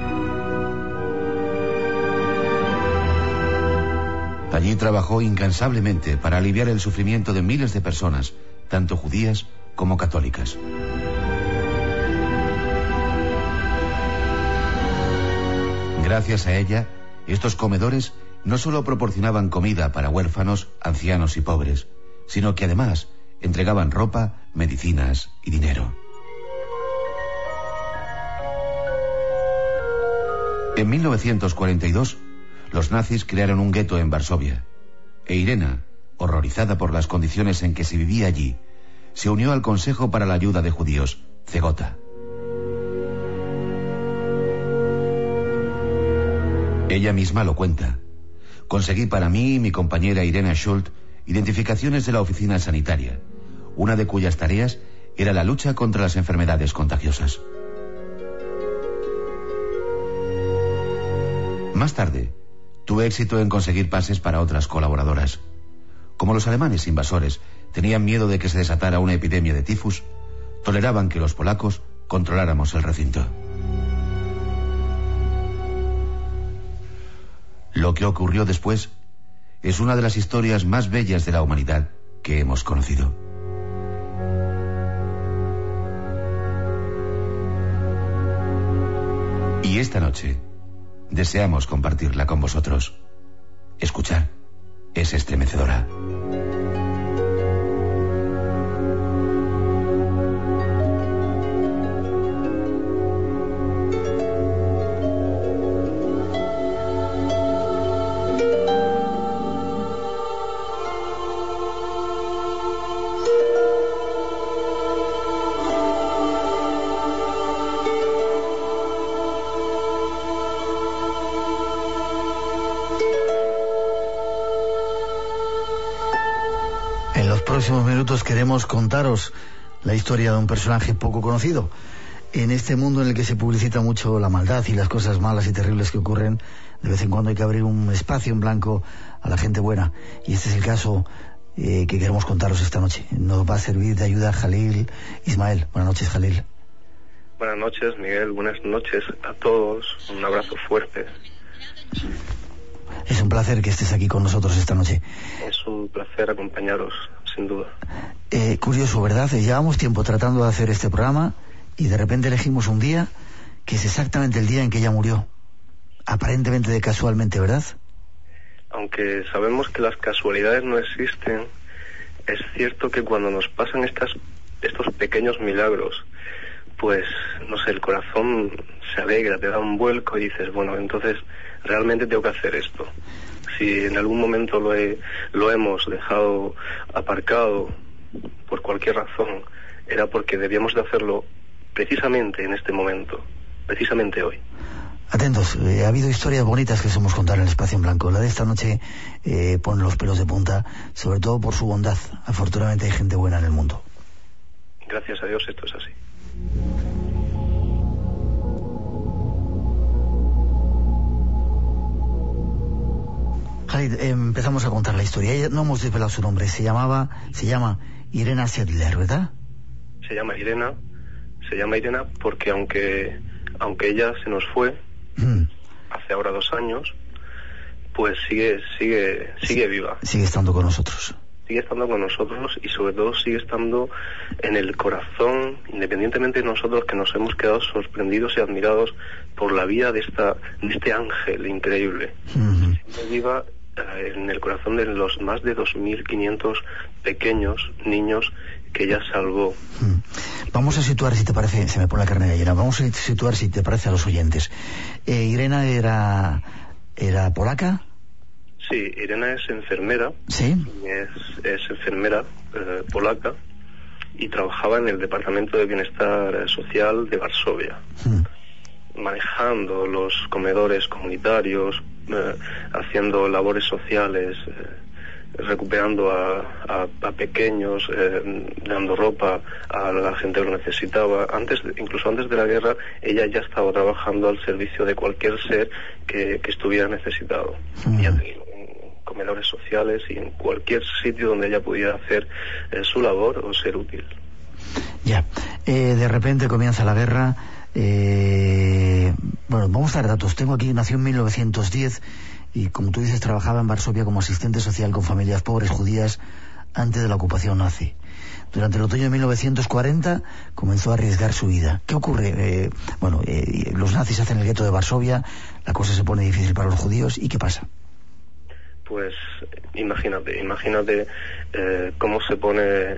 Allí trabajó incansablemente para aliviar el sufrimiento de miles de personas, tanto judías como católicas. Gracias a ella, estos comedores no solo proporcionaban comida para huérfanos, ancianos y pobres, sino que además entregaban ropa, medicinas y dinero. En mil novecientos cuarenta y dos, los nazis crearon un gueto en Varsovia, e Irena, horrorizada por las condiciones en que se vivía allí, se unió al Consejo para la Ayuda de Judíos, Cegota. Ella misma lo cuenta. Conseguí para mí y mi compañera Irena Schult identificaciones de la oficina sanitaria, una de cuyas tareas era la lucha contra las enfermedades contagiosas. Más tarde, tuve éxito en conseguir pases para otras colaboradoras. Como los alemanes invasores tenían miedo de que se desatara una epidemia de tifus, toleraban que los polacos controláramos el recinto. Lo que ocurrió después es una de las historias más bellas de la humanidad que hemos conocido. Y esta noche deseamos compartirla con vosotros. Escuchad, es estremecedora. En los próximos minutos queremos contaros la historia de un personaje poco conocido. En este mundo en el que se publicita mucho la maldad y las cosas malas y terribles que ocurren, de vez en cuando hay que abrir un espacio en blanco a la gente buena. Y este es el caso eh, que queremos contaros esta noche. Nos va a servir de ayuda Jalil Ismael. Buenas noches, Jalil. Buenas noches, Miguel. Buenas noches a todos. Un abrazo fuerte. Es un placer que estés aquí con nosotros esta noche. Es un placer acompañaros, sin duda. Eh, curioso, ¿verdad? Llevamos tiempo tratando de hacer este programa y de repente elegimos un día que es exactamente el día en que ella murió. Aparentemente de casualmente, ¿verdad? Aunque sabemos que las casualidades no existen, es cierto que cuando nos pasan estas, estos pequeños milagros, pues, no sé, el corazón se alegra, te da un vuelco y dices, bueno, entonces realmente tengo que hacer esto. Si en algún momento lo, he, lo hemos dejado aparcado por cualquier razón, era porque debíamos de hacerlo precisamente en este momento, precisamente hoy. Atentos, eh, ha habido historias bonitas que somos contar en el Espacio en Blanco. La de esta noche eh, pone los pelos de punta, sobre todo por su bondad. Afortunadamente hay gente buena en el mundo. Gracias a Dios esto es así. Jalid, eh, empezamos a contar la historia. Ella, no hemos desvelado su nombre. Se llamaba, se llama Irena Sedler, ¿verdad? Se llama Irena, se llama Irena porque aunque aunque ella se nos fue mm. hace ahora dos años, pues sigue sigue sigue viva. Sigue estando con nosotros. Sigue estando con nosotros y sobre todo sigue estando en el corazón, independientemente de nosotros que nos hemos quedado sorprendidos y admirados por la vida de esta de este ángel increíble. Mm-hmm. Sigue viva eh, en el corazón de los más de dos mil quinientos pequeños niños que ella salvó. Mm. Vamos a situar, si te parece, se me pone la carne de gallina, vamos a situar, si te parece, a los oyentes. Eh, Irena era, era polaca. Sí, Irena es enfermera. Sí. Es, es enfermera eh, polaca y trabajaba en el Departamento de Bienestar Social de Varsovia, mm. manejando los comedores comunitarios, eh, haciendo labores sociales, eh, recuperando a, a, a pequeños, eh, dando ropa a la gente que lo necesitaba. Antes, incluso antes de la guerra, ella ya estaba trabajando al servicio de cualquier ser que, que estuviera necesitado. Mm. Ya tenía comedores sociales y en cualquier sitio donde ella pudiera hacer eh, su labor o ser útil. Ya, eh, de repente comienza la guerra. Eh, bueno, vamos a dar datos. Tengo aquí, nació en mil novecientos diez y, como tú dices, trabajaba en Varsovia como asistente social con familias pobres judías antes de la ocupación nazi. Durante el otoño de mil novecientos cuarenta comenzó a arriesgar su vida. ¿Qué ocurre? Eh, bueno, eh, los nazis hacen el gueto de Varsovia, la cosa se pone difícil para los judíos, ¿y qué pasa? Pues imagínate, imagínate eh, cómo se pone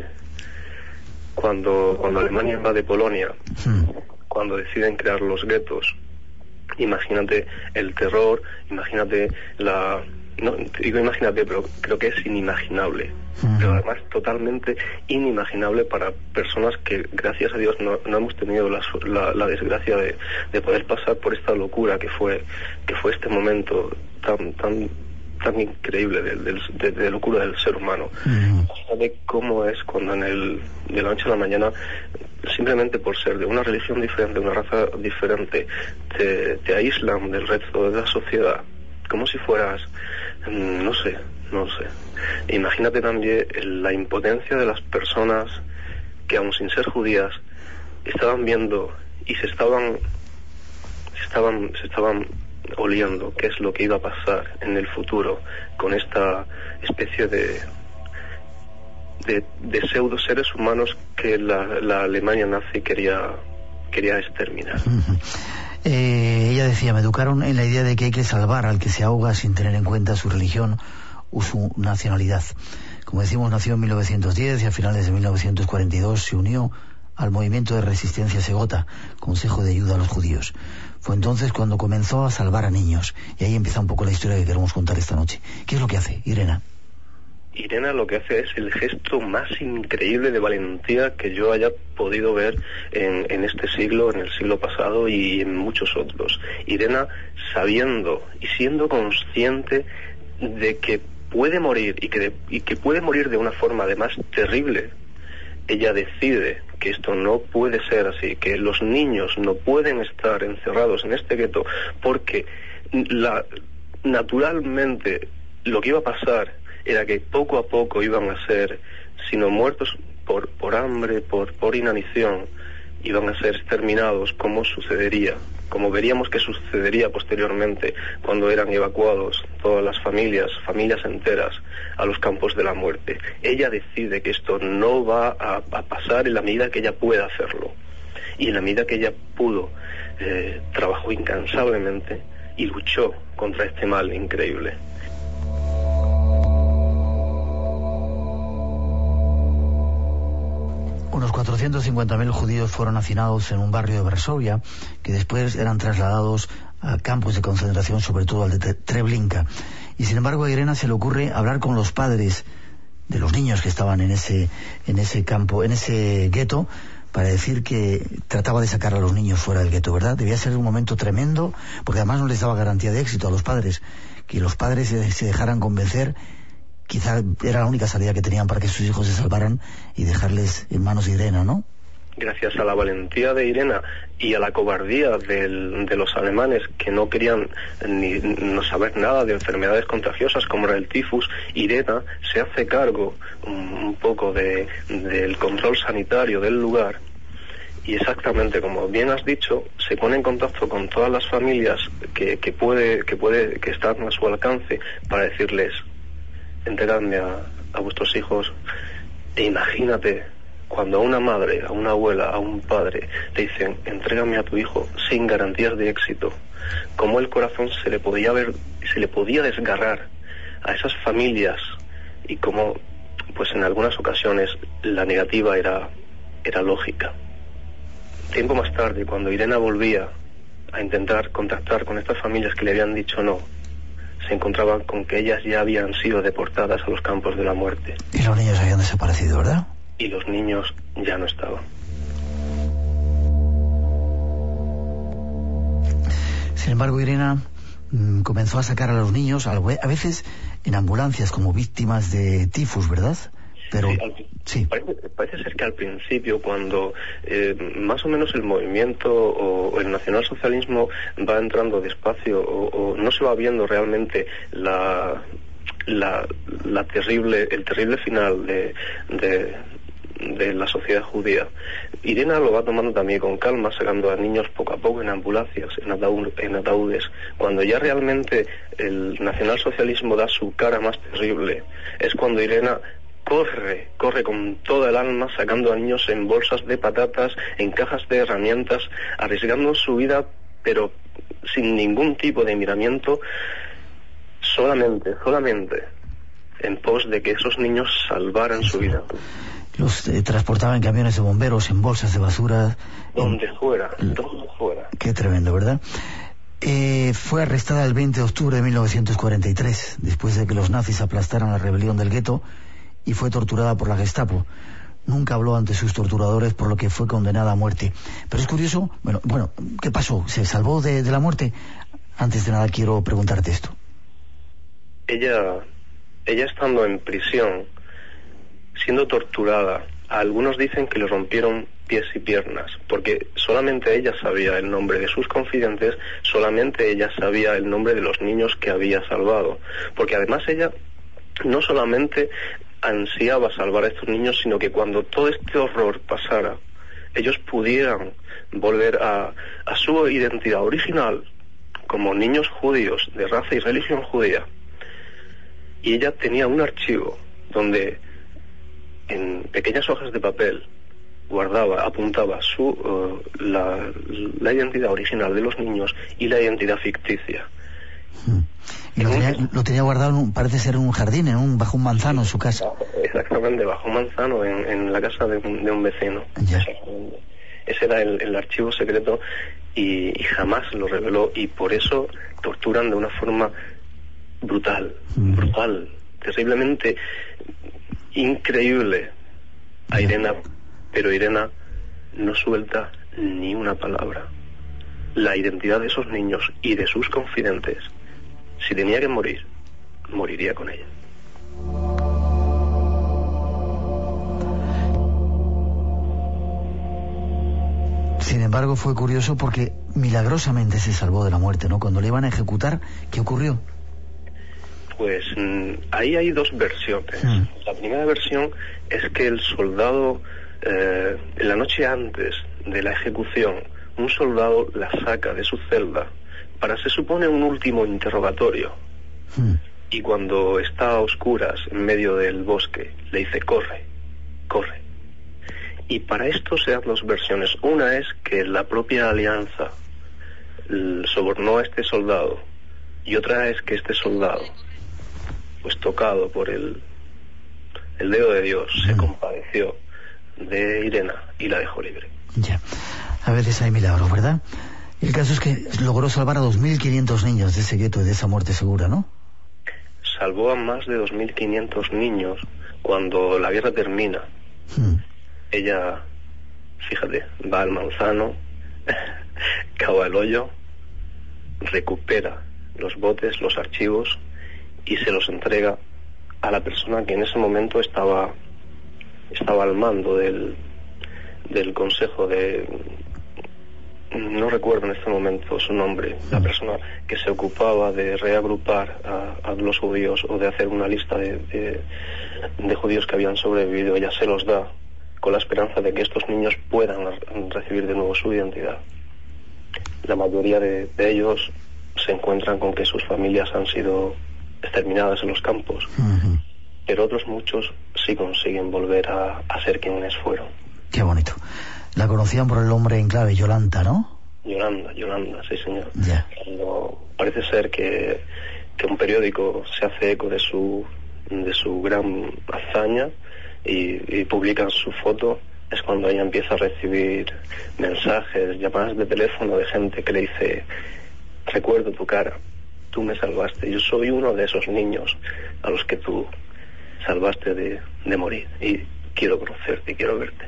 cuando, cuando Alemania invade Polonia, hmm. cuando deciden crear los guetos. Imagínate el terror, imagínate la... No, digo imagínate, pero creo que es inimaginable. Uh-huh. Pero además totalmente inimaginable para personas que, gracias a Dios, no, no hemos tenido la, la, la desgracia de, de poder pasar por esta locura que fue que fue este momento tan tan tan increíble de, de, de, de locura del ser humano. Uh-huh. Sabe cómo es cuando en el de la noche a la mañana, simplemente por ser de una religión diferente, una raza diferente, te, te aíslan del resto de la sociedad, como si fueras, no sé, no sé. Imagínate también la impotencia de las personas que, aun sin ser judías, estaban viendo y se estaban, se estaban, se estaban oliendo qué es lo que iba a pasar en el futuro con esta especie de de, de pseudo seres humanos que la, la Alemania nazi quería quería exterminar. Uh-huh. Eh, ella decía, me educaron en la idea de que hay que salvar al que se ahoga sin tener en cuenta su religión o su nacionalidad. Como decimos, nació en mil novecientos diez y a finales de mil novecientos cuarenta y dos se unió al movimiento de resistencia Segota, Consejo de Ayuda a los Judíos. Fue entonces cuando comenzó a salvar a niños. Y ahí empieza un poco la historia que queremos contar esta noche. ¿Qué es lo que hace, Irena? Irena lo que hace es el gesto más increíble de valentía que yo haya podido ver en, en este siglo, en el siglo pasado y en muchos otros. Irena, sabiendo y siendo consciente de que puede morir y que, de, y que puede morir de una forma además terrible, ella decide que esto no puede ser así, que los niños no pueden estar encerrados en este gueto, porque la, naturalmente lo que iba a pasar era que poco a poco iban a ser, si no muertos por, por hambre, por, por inanición, iban a ser exterminados, como sucedería, como veríamos que sucedería posteriormente cuando eran evacuados todas las familias, familias enteras, a los campos de la muerte. Ella decide que esto no va a, a pasar en la medida que ella pueda hacerlo. Y en la medida que ella pudo, eh, trabajó incansablemente y luchó contra este mal increíble. Unos cuatrocientos cincuenta mil judíos fueron hacinados en un barrio de Varsovia, que después eran trasladados a campos de concentración, sobre todo al de Treblinka. Y sin embargo a Irena se le ocurre hablar con los padres de los niños que estaban en ese, en ese campo, en ese gueto, para decir que trataba de sacar a los niños fuera del gueto, ¿verdad? Debía ser un momento tremendo, porque además no les daba garantía de éxito a los padres. Que los padres se, se dejaran convencer, quizá era la única salida que tenían para que sus hijos se salvaran y dejarles en manos de Irena, ¿no? Gracias a la valentía de Irena y a la cobardía del, de los alemanes, que no querían ni no saber nada de enfermedades contagiosas como era el tifus, Irena se hace cargo un, un poco de, del control sanitario del lugar. Y exactamente como bien has dicho, se pone en contacto con todas las familias que, que puede que puede que están a su alcance para decirles: entregadme a, a vuestros hijos. E imagínate cuando a una madre, a una abuela, a un padre te dicen: entrégame a tu hijo, sin garantías de éxito, cómo el corazón se le podía ver, se le podía desgarrar a esas familias, y cómo, pues en algunas ocasiones la negativa era era lógica. Tiempo más tarde, cuando Irena volvía a intentar contactar con estas familias que le habían dicho no, se encontraban con que ellas ya habían sido deportadas a los campos de la muerte. Y los niños habían desaparecido, ¿verdad? Y los niños ya no estaban. Sin embargo, Irena mmm, comenzó a sacar a los niños, a veces en ambulancias, como víctimas de tifus, ¿verdad? Pero sí, al, sí. Parece, parece ser que al principio, cuando eh, más o menos el movimiento o el nacionalsocialismo va entrando despacio, o, o no se va viendo realmente la, la, la terrible, el terrible final de, de, de la sociedad judía, Irena lo va tomando también con calma, sacando a niños poco a poco en ambulancias, en, ataúd, en ataúdes. Cuando ya realmente el nacionalsocialismo da su cara más terrible, es cuando Irena corre, corre con toda el alma, sacando a niños en bolsas de patatas, en cajas de herramientas, arriesgando su vida, pero sin ningún tipo de miramiento, solamente, solamente en pos de que esos niños salvaran su vida. Los eh, transportaban en camiones de bomberos, en bolsas de basura. Donde en... fuera, donde fuera. Qué tremendo, ¿verdad? Eh, fue arrestada el veinte de octubre de mil novecientos cuarenta y tres, después de que los nazis aplastaran la rebelión del gueto, y fue torturada por la Gestapo. Nunca habló ante sus torturadores, por lo que fue condenada a muerte. Pero es curioso, bueno, bueno, ¿qué pasó? ¿Se salvó de, de la muerte? Antes de nada quiero preguntarte esto. Ella, ella estando en prisión, siendo torturada, algunos dicen que le rompieron pies y piernas, porque solamente ella sabía el nombre de sus confidentes, solamente ella sabía el nombre de los niños que había salvado, porque además ella no solamente ansiaba salvar a estos niños, sino que cuando todo este horror pasara, ellos pudieran volver a, a su identidad original como niños judíos de raza y religión judía. Y ella tenía un archivo donde en pequeñas hojas de papel guardaba, apuntaba su uh, la, la identidad original de los niños y la identidad ficticia. Hmm. Y lo tenía, lo tenía guardado, en un, parece ser en un jardín, en un, bajo un manzano en su casa. Exactamente, bajo un manzano en, en la casa de un, de un vecino. Ya. Ese era el, el archivo secreto y, y jamás lo reveló, y por eso torturan de una forma brutal, mm. brutal, terriblemente increíble a Irena, pero Irena no suelta ni una palabra. La identidad de esos niños y de sus confidentes, si tenía que morir, moriría con ella. Sin embargo, fue curioso porque milagrosamente se salvó de la muerte, ¿no? Cuando le iban a ejecutar, ¿qué ocurrió? Pues mm, ahí hay dos versiones. Mm. La primera versión es que el soldado, eh, en la noche antes de la ejecución, un soldado la saca de su celda para, se supone, un último interrogatorio. Mm. Y cuando está a oscuras en medio del bosque, le dice: corre, corre. Y para esto se dan dos versiones. Una es que la propia Alianza sobornó a este soldado, y otra es que este soldado, pues tocado por el, el dedo de Dios, mm. se compadeció de Irena y la dejó libre. Ya, a veces hay milagros, ¿verdad? El caso es que logró salvar a dos mil quinientos niños de ese gueto y de esa muerte segura, ¿no? Salvó a más de dos mil quinientos niños cuando la guerra termina. Mm. Ella, fíjate, va al manzano, cava el hoyo, recupera los botes, los archivos, y se los entrega a la persona que en ese momento estaba estaba al mando del, del consejo de... no recuerdo en este momento su nombre, la persona que se ocupaba de reagrupar a, a los judíos, o de hacer una lista de, de, de judíos que habían sobrevivido. Ella se los da con la esperanza de que estos niños puedan recibir de nuevo su identidad. La mayoría de, de ellos se encuentran con que sus familias han sido exterminadas en los campos, uh-huh. pero otros muchos sí consiguen volver a, a ser quienes fueron. Qué bonito. La conocían por el nombre en clave, Yolanda, ¿no? Yolanda, Yolanda, sí señor. Yeah. Cuando parece ser que, que un periódico se hace eco de su, de su gran hazaña y, y publican su foto, es cuando ella empieza a recibir mensajes, llamadas de teléfono de gente que le dice: recuerdo tu cara, tú me salvaste, yo soy uno de esos niños a los que tú salvaste de, de morir, y quiero conocerte y quiero verte.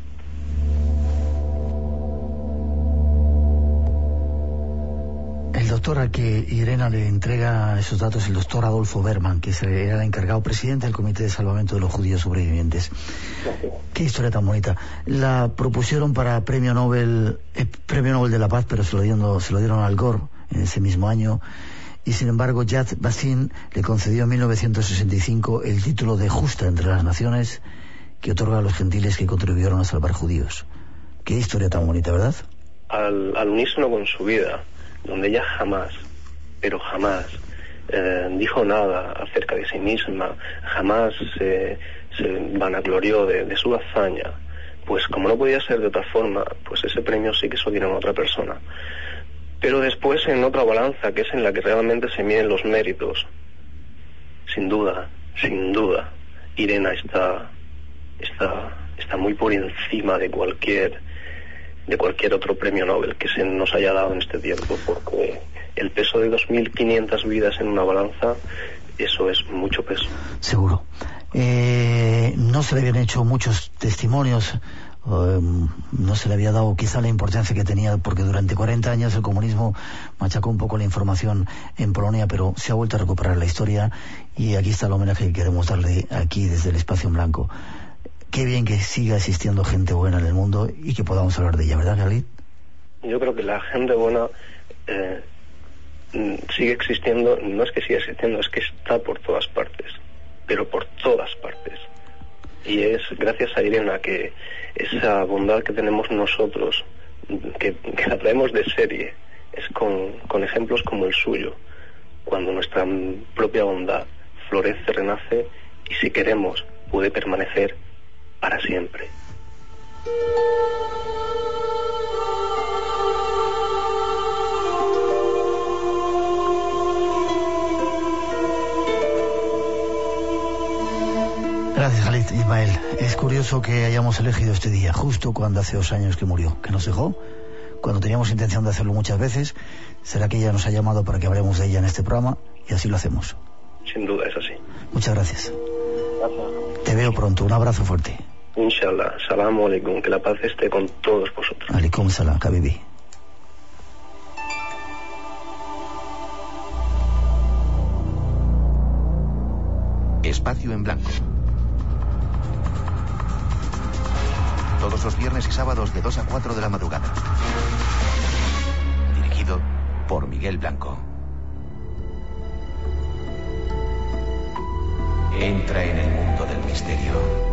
El doctor al que Irena le entrega esos datos, el doctor Adolfo Berman, que era el encargado presidente del Comité de Salvamento de los Judíos Sobrevivientes. Qué historia tan bonita. La propusieron para premio Nobel, eh, premio Nobel de la Paz, pero se lo dieron, se lo dieron a Al Gore en ese mismo año. Y sin embargo, Yad Vassin le concedió en mil novecientos sesenta y cinco el título de Justa entre las Naciones, que otorga a los gentiles que contribuyeron a salvar judíos. Qué historia tan bonita, ¿verdad? Al, al unísono con su vida, donde ella jamás, pero jamás, eh, dijo nada acerca de sí misma, jamás se, se vanaglorió de, de su hazaña, pues como no podía ser de otra forma, pues ese premio sí que se lo dieron a otra persona. Pero después, en otra balanza, que es en la que realmente se miden los méritos, sin duda, sin duda, Irena está, está, está muy por encima de cualquier de cualquier otro premio Nobel que se nos haya dado en este tiempo, porque el peso de dos mil quinientas vidas en una balanza, eso es mucho peso. Seguro. Eh, no se le habían hecho muchos testimonios, eh, no se le había dado quizá la importancia que tenía, porque durante cuarenta años el comunismo machacó un poco la información en Polonia, pero se ha vuelto a recuperar la historia, y aquí está el homenaje que queremos darle aquí desde el Espacio en Blanco. Qué bien que siga existiendo gente buena en el mundo y que podamos hablar de ella, ¿verdad, Khalid? Yo creo que la gente buena eh, sigue existiendo, no es que siga existiendo, es que está por todas partes, pero por todas partes. Y es gracias a Irena que esa bondad que tenemos nosotros, que, que la traemos de serie, es con, con ejemplos como el suyo, cuando nuestra propia bondad florece, renace, y si queremos puede permanecer para siempre. Gracias, Khalid Ismael. Es curioso que hayamos elegido este día, justo cuando hace dos años que murió, que nos dejó, cuando teníamos intención de hacerlo muchas veces. Será que ella nos ha llamado para que hablemos de ella en este programa, y así lo hacemos. Sin duda, es así. Muchas gracias. Gracias. Te veo pronto, un abrazo fuerte. Inshallah, salamu alaikum, que la paz esté con todos vosotros. Alaikum salam, Habibi. Espacio Espacio en Blanco. Todos los viernes y sábados de dos a cuatro de la madrugada. Dirigido por Miguel Blanco. Entra en el mundo del misterio.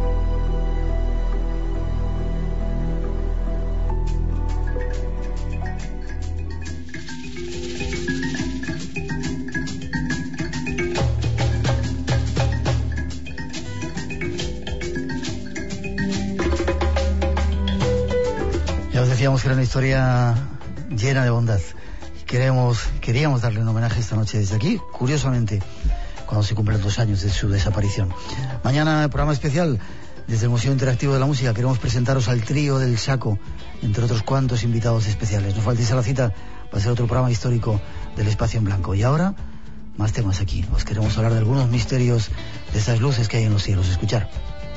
Decíamos que era una historia llena de bondad. Queremos, queríamos darle un homenaje esta noche desde aquí, curiosamente, cuando se cumplen dos años de su desaparición. Mañana, programa especial desde el Museo Interactivo de la Música. Queremos presentaros al trío del Saco, entre otros cuantos invitados especiales. No faltéis a la cita, va a ser otro programa histórico del Espacio en Blanco. Y ahora, más temas aquí. Os queremos hablar de algunos misterios de esas luces que hay en los cielos. Escuchar.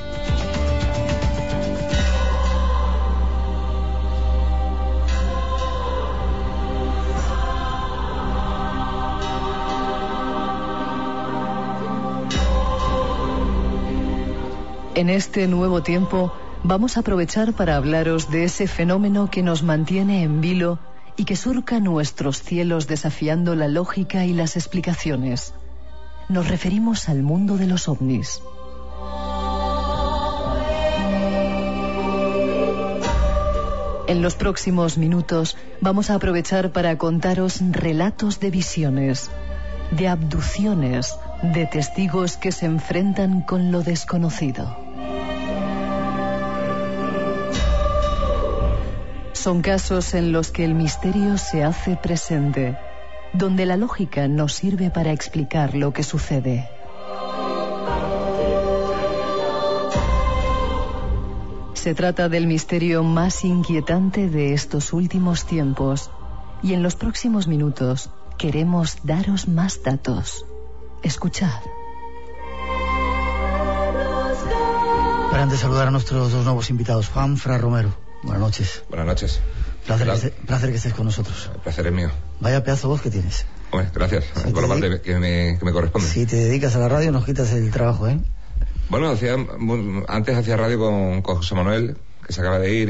En este nuevo tiempo vamos a aprovechar para hablaros de ese fenómeno que nos mantiene en vilo y que surca nuestros cielos desafiando la lógica y las explicaciones. Nos referimos al mundo de los ovnis. En los próximos minutos vamos a aprovechar para contaros relatos de visiones, de abducciones, de testigos que se enfrentan con lo desconocido. Son casos en los que el misterio se hace presente, donde la lógica nos sirve para explicar lo que sucede. Se trata del misterio más inquietante de estos últimos tiempos, y en los próximos minutos queremos daros más datos. Escuchad. Para antes saludar a nuestros dos nuevos invitados, Juan Fra Romero. Buenas noches. Buenas noches. Placer, que, esté, placer que estés con nosotros. El placer es mío. Vaya pedazo de voz que tienes. Hombre, gracias. Si por la parte que me, que me corresponde. Si te dedicas a la radio nos quitas el trabajo, ¿eh? Bueno, hacía, antes hacía radio con, con José Manuel, que se acaba de ir,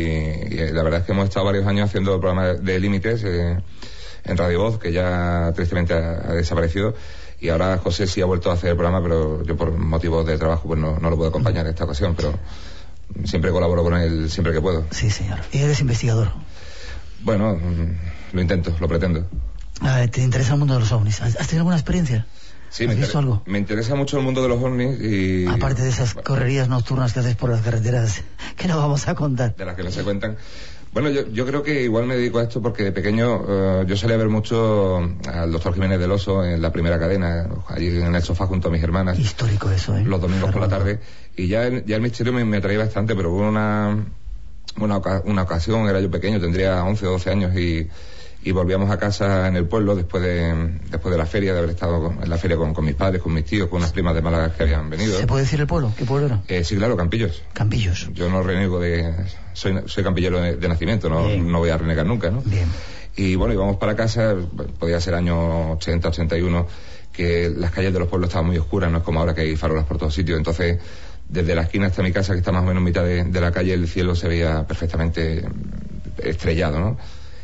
y, y la verdad es que hemos estado varios años haciendo el programa de Límites eh, en Radio Voz, que ya tristemente ha, ha desaparecido. Y ahora José sí ha vuelto a hacer el programa, pero yo por motivos de trabajo pues no, no lo puedo acompañar en esta ocasión, pero siempre colaboro con él siempre que puedo. Sí, señor. ¿Y eres investigador? Bueno, lo intento, lo pretendo. A ver, ¿te interesa el mundo de los ovnis? ¿Has tenido alguna experiencia? Sí, ¿Has me, visto inter- algo? me interesa mucho el mundo de los ovnis y... Aparte de esas correrías nocturnas que haces por las carreteras, que no vamos a contar. De las que no se cuentan. Bueno, yo, yo creo que igual me dedico a esto porque de pequeño uh, yo solía ver mucho al doctor Jiménez del Oso en la primera cadena, allí en el sofá junto a mis hermanas. Histórico eso, ¿eh? Los domingos por la tarde. Y ya, ya el misterio me, me atraía bastante, pero hubo una, una, una ocasión, era yo pequeño, tendría once o doce años y... y volvíamos a casa en el pueblo después de después de la feria, de haber estado en la feria con, con mis padres, con mis tíos, con unas primas de Málaga que habían venido. ¿Se puede decir el pueblo? ¿Qué pueblo era? Eh, sí, claro, Campillos. Campillos. Yo no reniego de... Soy, soy campillero de, de nacimiento, no, no voy a renegar nunca, ¿no? Bien. Y bueno, íbamos para casa, podía ser año ochenta, ochenta y uno, que las calles de los pueblos estaban muy oscuras, no es como ahora que hay farolas por todos sitios, entonces... Desde la esquina hasta mi casa, que está más o menos en mitad de, de la calle, el cielo se veía perfectamente estrellado, ¿no?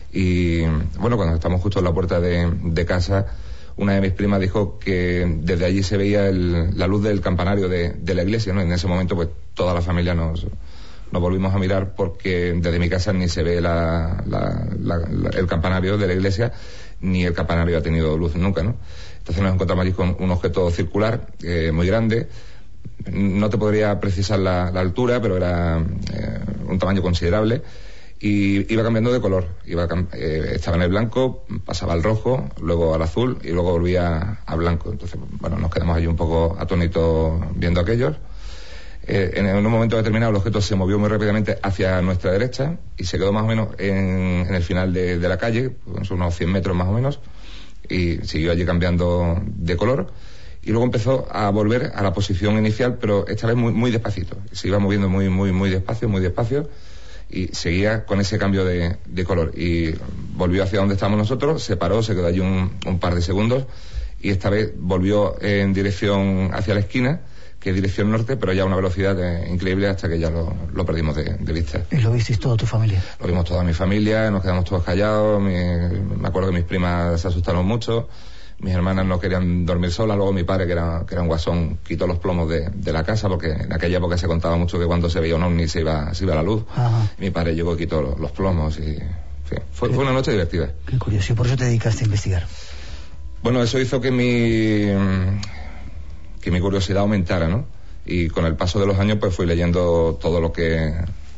Y bueno, cuando estamos justo en la puerta de, de casa, una de mis primas dijo que desde allí se veía el, la luz del campanario de, de la iglesia, ¿no? En ese momento, pues toda la familia nos, nos volvimos a mirar porque desde mi casa ni se ve la, la, la, la, el campanario de la iglesia, ni el campanario ha tenido luz nunca, ¿no? Entonces nos encontramos allí con un objeto circular eh, muy grande. No te podría precisar la, la altura, pero era eh, un tamaño considerable y iba cambiando de color. Iba, eh, estaba en el blanco, pasaba al rojo, luego al azul y luego volvía a blanco. Entonces, bueno, nos quedamos allí un poco atónitos viendo aquellos. Eh, en, en un momento determinado el objeto se movió muy rápidamente hacia nuestra derecha y se quedó más o menos en, en el final de, de la calle, unos cien metros más o menos, y siguió allí cambiando de color. Y luego empezó a volver a la posición inicial, pero esta vez muy, muy despacito. Se iba moviendo muy, muy, muy despacio, muy despacio, y seguía con ese cambio de, de color. Y volvió hacia donde estábamos nosotros, se paró, se quedó allí un, un par de segundos, y esta vez volvió en dirección hacia la esquina, que es dirección norte, pero ya a una velocidad eh, increíble hasta que ya lo, lo perdimos de, de vista. ¿Y lo visteis toda tu familia? Lo vimos toda mi familia, nos quedamos todos callados, mi, me acuerdo que mis primas se asustaron mucho, mis hermanas no querían dormir solas, luego mi padre, que era, que era un guasón, quitó los plomos de, de la casa, porque en aquella época se contaba mucho que cuando se veía un ovni se iba, se iba la luz. Ajá. Mi padre llegó y quitó los, los plomos y... Sí, fue, fue una noche divertida. Qué curioso, y por eso te dedicaste a investigar. Bueno, eso hizo que mi que mi curiosidad aumentara, ¿no? Y con el paso de los años pues fui leyendo todo lo que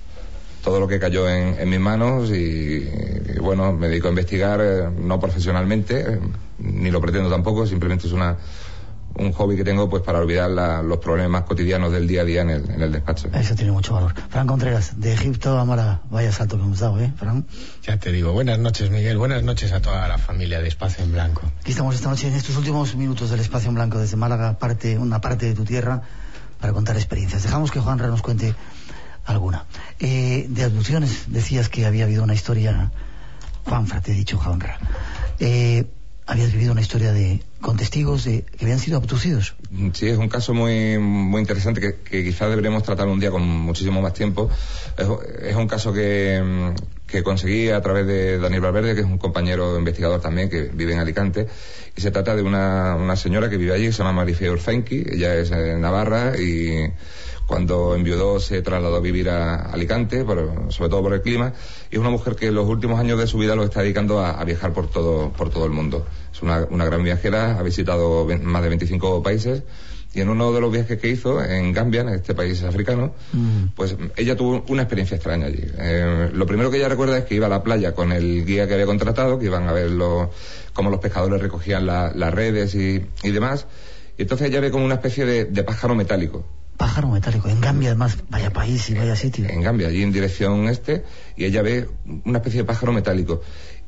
todo lo que cayó en, en mis manos y, y bueno, me dedico a investigar, eh, no profesionalmente, eh, ni lo pretendo tampoco, simplemente es una un hobby que tengo pues para olvidar la, los problemas cotidianos del día a día en el, en el despacho. Eso tiene mucho valor. Fran Contreras, de Egipto a Málaga, vaya salto que hemos dado, ¿eh, Fran? Ya te digo, buenas noches, Miguel, buenas noches a toda la familia de Espacio en Blanco. Aquí estamos esta noche en estos últimos minutos del Espacio en Blanco desde Málaga, parte, una parte de tu tierra, para contar experiencias. Dejamos que Juanra nos cuente alguna. Eh, de abducciones, decías que había habido una historia... Juanfra, te he dicho, Juanra. Eh... Habías vivido una historia de con testigos de que habían sido abducidos. Sí, es un caso muy muy interesante que, que quizás deberíamos tratar un día con muchísimo más tiempo. Es, es un caso que, que conseguí a través de Daniel Valverde, que es un compañero investigador también que vive en Alicante, y se trata de una, una señora que vive allí, que se llama Marifé Urzainqui. Ella es eh, navarra y cuando enviudó se trasladó a vivir a Alicante, por, sobre todo por el clima, y es una mujer que en los últimos años de su vida lo está dedicando a, a viajar por todo por todo el mundo. Es una, una gran viajera, ha visitado más de veinticinco países, y en uno de los viajes que hizo en Gambia, en este país africano, mm. pues ella tuvo una experiencia extraña allí. Eh, lo primero que ella recuerda es que iba a la playa con el guía que había contratado, que iban a ver lo, cómo los pescadores recogían la, las redes y, y demás, y entonces ella ve como una especie de, de pájaro metálico. Pájaro metálico, en Gambia además, vaya país y vaya sitio. En Gambia, allí en dirección este, y ella ve una especie de pájaro metálico.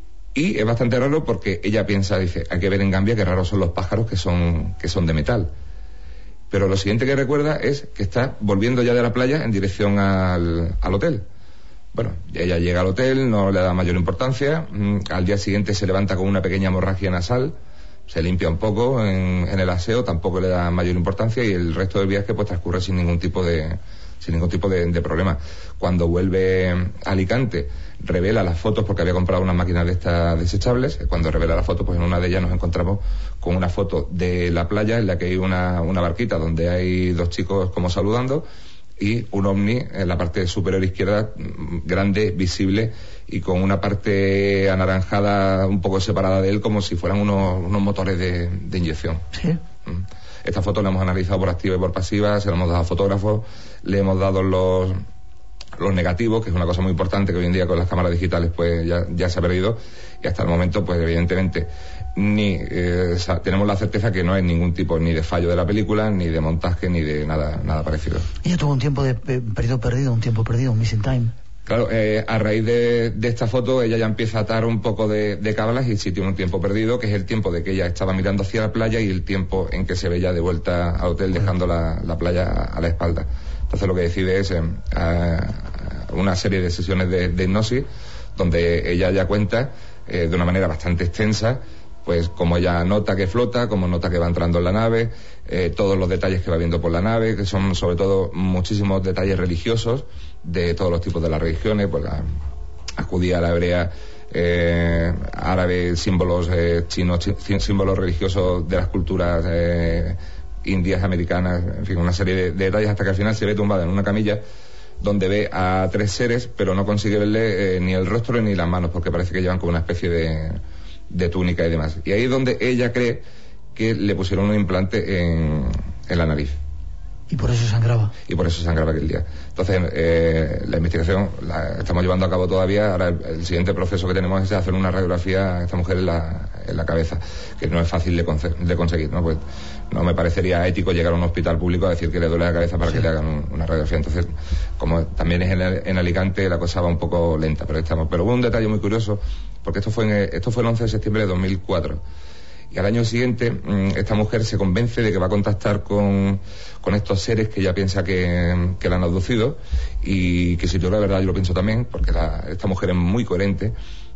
Y es bastante raro porque ella piensa, dice, hay que ver en Gambia qué raros son los pájaros que son, que son de metal. Pero lo siguiente que recuerda es que está volviendo ya de la playa en dirección al, al hotel. Bueno, ella llega al hotel, no le da mayor importancia, al día siguiente se levanta con una pequeña hemorragia nasal, se limpia un poco en, en el aseo, tampoco le da mayor importancia y el resto del viaje pues transcurre sin ningún tipo de sin ningún tipo de, de problema. Cuando vuelve a Alicante, revela las fotos porque había comprado unas máquinas de estas desechables. Cuando revela las fotos, pues en una de ellas nos encontramos con una foto de la playa en la que hay una, una barquita donde hay dos chicos como saludando y un ovni en la parte superior izquierda, grande, visible y con una parte anaranjada un poco separada de él como si fueran unos, unos motores de, de inyección. Sí. Esta foto la hemos analizado por activa y por pasiva, se la hemos dado a fotógrafos, le hemos dado los los negativos, que es una cosa muy importante que hoy en día con las cámaras digitales pues ya, ya se ha perdido, y hasta el momento pues evidentemente ni eh, tenemos la certeza que no hay ningún tipo ni de fallo de la película, ni de montaje, ni de nada nada parecido. Ella tuvo un tiempo de periodo perdido, un tiempo perdido, un missing time. Claro, eh, a raíz de, de esta foto ella ya empieza a atar un poco de, de cábalas y sí tiene un tiempo perdido, que es el tiempo de que ella estaba mirando hacia la playa y el tiempo en que se ve ya de vuelta al hotel dejando la, la playa a la espalda. Entonces lo que decide es eh, una serie de sesiones de, de hipnosis donde ella ya cuenta eh, de una manera bastante extensa pues como ella nota que flota, como nota que va entrando en la nave, eh, todos los detalles que va viendo por la nave, que son sobre todo muchísimos detalles religiosos de todos los tipos de las religiones, pues la judía, la hebrea, eh, árabe, símbolos eh, chinos, chi, símbolos religiosos de las culturas eh, indias, americanas, en fin, una serie de, de detalles hasta que al final se ve tumbada en una camilla donde ve a tres seres, pero no consigue verle eh, ni el rostro ni las manos, porque parece que llevan como una especie de, de túnica y demás. Y ahí es donde ella cree que le pusieron un implante en, en la nariz. Y por eso sangraba. Y por eso sangraba aquel día. Entonces, eh, la investigación la estamos llevando a cabo todavía. Ahora el, el siguiente proceso que tenemos es hacer una radiografía a esta mujer en la, en la cabeza, que no es fácil de, conce- de conseguir, ¿no? Pues no me parecería ético llegar a un hospital público a decir que le duele la cabeza para sí. que le hagan un, una radiografía. Entonces, como también es en, en Alicante, la cosa va un poco lenta, pero estamos. Pero hubo un detalle muy curioso, porque esto fue, en, esto fue el once de septiembre de dos mil cuatro. Y al año siguiente, esta mujer se convence de que va a contactar con, con estos seres que ella piensa que, que la han abducido, y que si yo la verdad yo lo pienso también, porque la, esta mujer es muy coherente,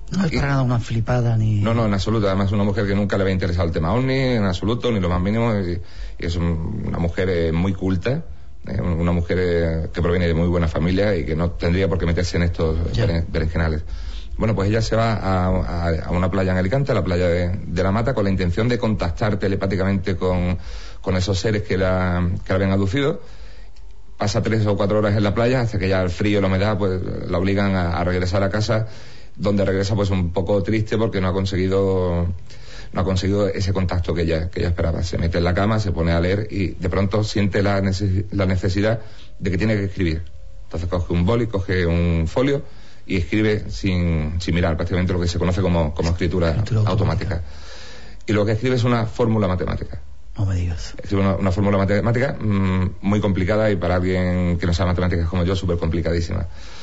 No es para nada una flipada ni... No, no, en absoluto. Además es una mujer que nunca le había interesado el tema ovni, en absoluto, ni lo más mínimo. Y, y es un, una mujer eh, muy culta, eh, una mujer eh, que proviene de muy buena familia y que no tendría por qué meterse en estos beren, berenjenales. Bueno, pues ella se va a, a, a una playa en Alicante, a la playa de, de La Mata, con la intención de contactar telepáticamente con, con esos seres que la, que la habían aducido. Pasa tres o cuatro horas en la playa hasta que ya el frío y la humedad pues la obligan a, a regresar a casa, donde regresa pues un poco triste porque no ha conseguido no ha conseguido ese contacto que ella que ella esperaba. Se mete en la cama, se pone a leer y de pronto siente la, neces- la necesidad de que tiene que escribir. Entonces coge un boli, coge un folio y escribe sin, sin mirar, prácticamente lo que se conoce como, como escritura, escritura automática. automática. Y lo que escribe es una fórmula matemática. No me digas. Es una, una fórmula matemática mmm, muy complicada y para alguien que no sabe matemáticas como yo, súper complicadísima.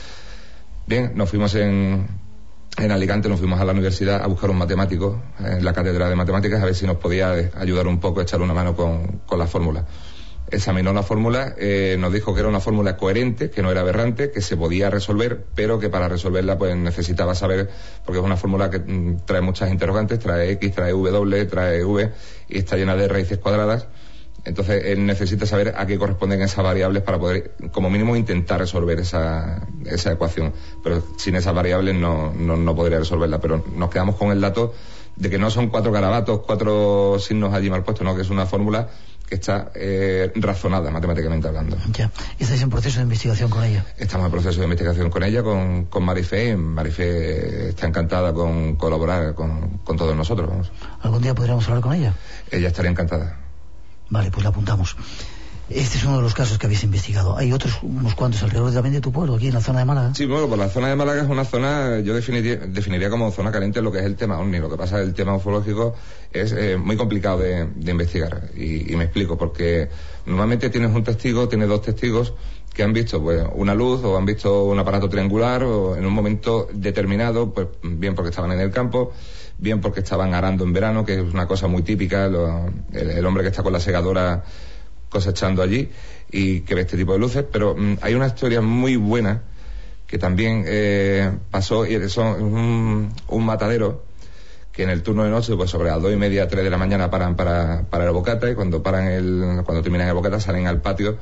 Bien, nos fuimos en, en Alicante, nos fuimos a la universidad a buscar un matemático en la cátedra de matemáticas a ver si nos podía ayudar un poco, echar una mano con, con la fórmula. Examinó la fórmula, eh, nos dijo que era una fórmula coherente, que no era aberrante, que se podía resolver, pero que para resolverla pues necesitaba saber, porque es una fórmula que mm, trae muchas interrogantes, trae X, trae W, trae V y está llena de raíces cuadradas. Entonces él necesita saber a qué corresponden esas variables para poder, como mínimo, intentar resolver esa, esa ecuación. Pero sin esas variables no, no, no podría resolverla. Pero nos quedamos con el dato de que no son cuatro garabatos, cuatro signos allí mal puestos, no, que es una fórmula que está eh, razonada matemáticamente hablando. Ya. ¿Y estáis en proceso de investigación con ella? Estamos en proceso de investigación con ella, con, con Marifé. Marifé está encantada con colaborar con, con todos nosotros. Vamos. ¿Algún día podríamos hablar con ella? Ella estaría encantada. Vale, pues la apuntamos. Este es uno de los casos que habéis investigado. Hay otros, unos cuantos alrededor también de tu pueblo, aquí en la zona de Málaga. Sí, bueno, pues la zona de Málaga es una zona, yo definiría, definiría como zona caliente lo que es el tema ovni. Lo que pasa es que el tema ufológico es eh, muy complicado de, de investigar. Y, y me explico, porque normalmente tienes un testigo, tienes dos testigos que han visto pues una luz o han visto un aparato triangular o en un momento determinado, pues bien porque estaban en el campo, bien porque estaban arando en verano, que es una cosa muy típica, lo, el, el hombre que está con la segadora cosechando allí y que ve este tipo de luces. Pero mmm, hay una historia muy buena que también eh, pasó, y son un, un matadero que en el turno de noche, pues sobre las dos y media, tres de la mañana paran para, para el bocata, y cuando paran el, cuando terminan el bocata salen al patio,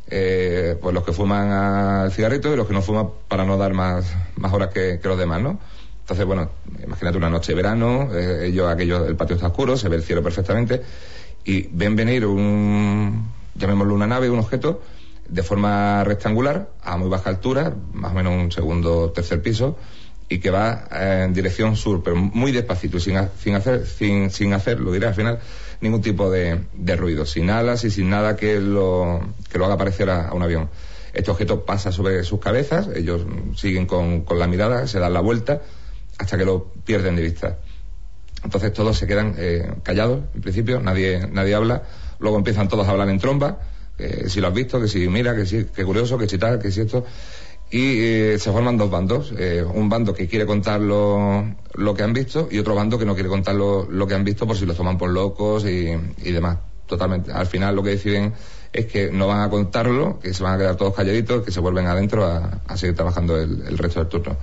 eh, pues los que fuman al cigarrito y los que no fuman para no dar más, más horas que, que los demás, ¿no? Entonces, bueno, imagínate una noche de verano, eh, ellos, aquello, el patio está oscuro, se ve el cielo perfectamente, y ven venir un, llamémoslo una nave, un objeto, de forma rectangular, a muy baja altura, más o menos un segundo o tercer piso, y que va eh, en dirección sur, pero muy despacito, sin, sin hacer, sin, sin hacer, lo diré al final, ningún tipo de, de ruido, sin alas y sin nada que lo, que lo haga parecer a, a un avión. Este objeto pasa sobre sus cabezas, ellos siguen con, con la mirada, se dan la vuelta, hasta que lo pierden de vista. Entonces todos se quedan eh, callados, en principio, nadie nadie habla, luego empiezan todos a hablar en tromba, eh, si lo has visto, que si mira, que si, que curioso, que si tal, que si esto, y eh, se forman dos bandos, eh, un bando que quiere contar lo, lo que han visto y otro bando que no quiere contar lo, lo que han visto por si los toman por locos y, y demás. Totalmente, al final lo que deciden es que no van a contarlo, que se van a quedar todos calladitos, que se vuelven adentro a, a seguir trabajando el, el resto del turno.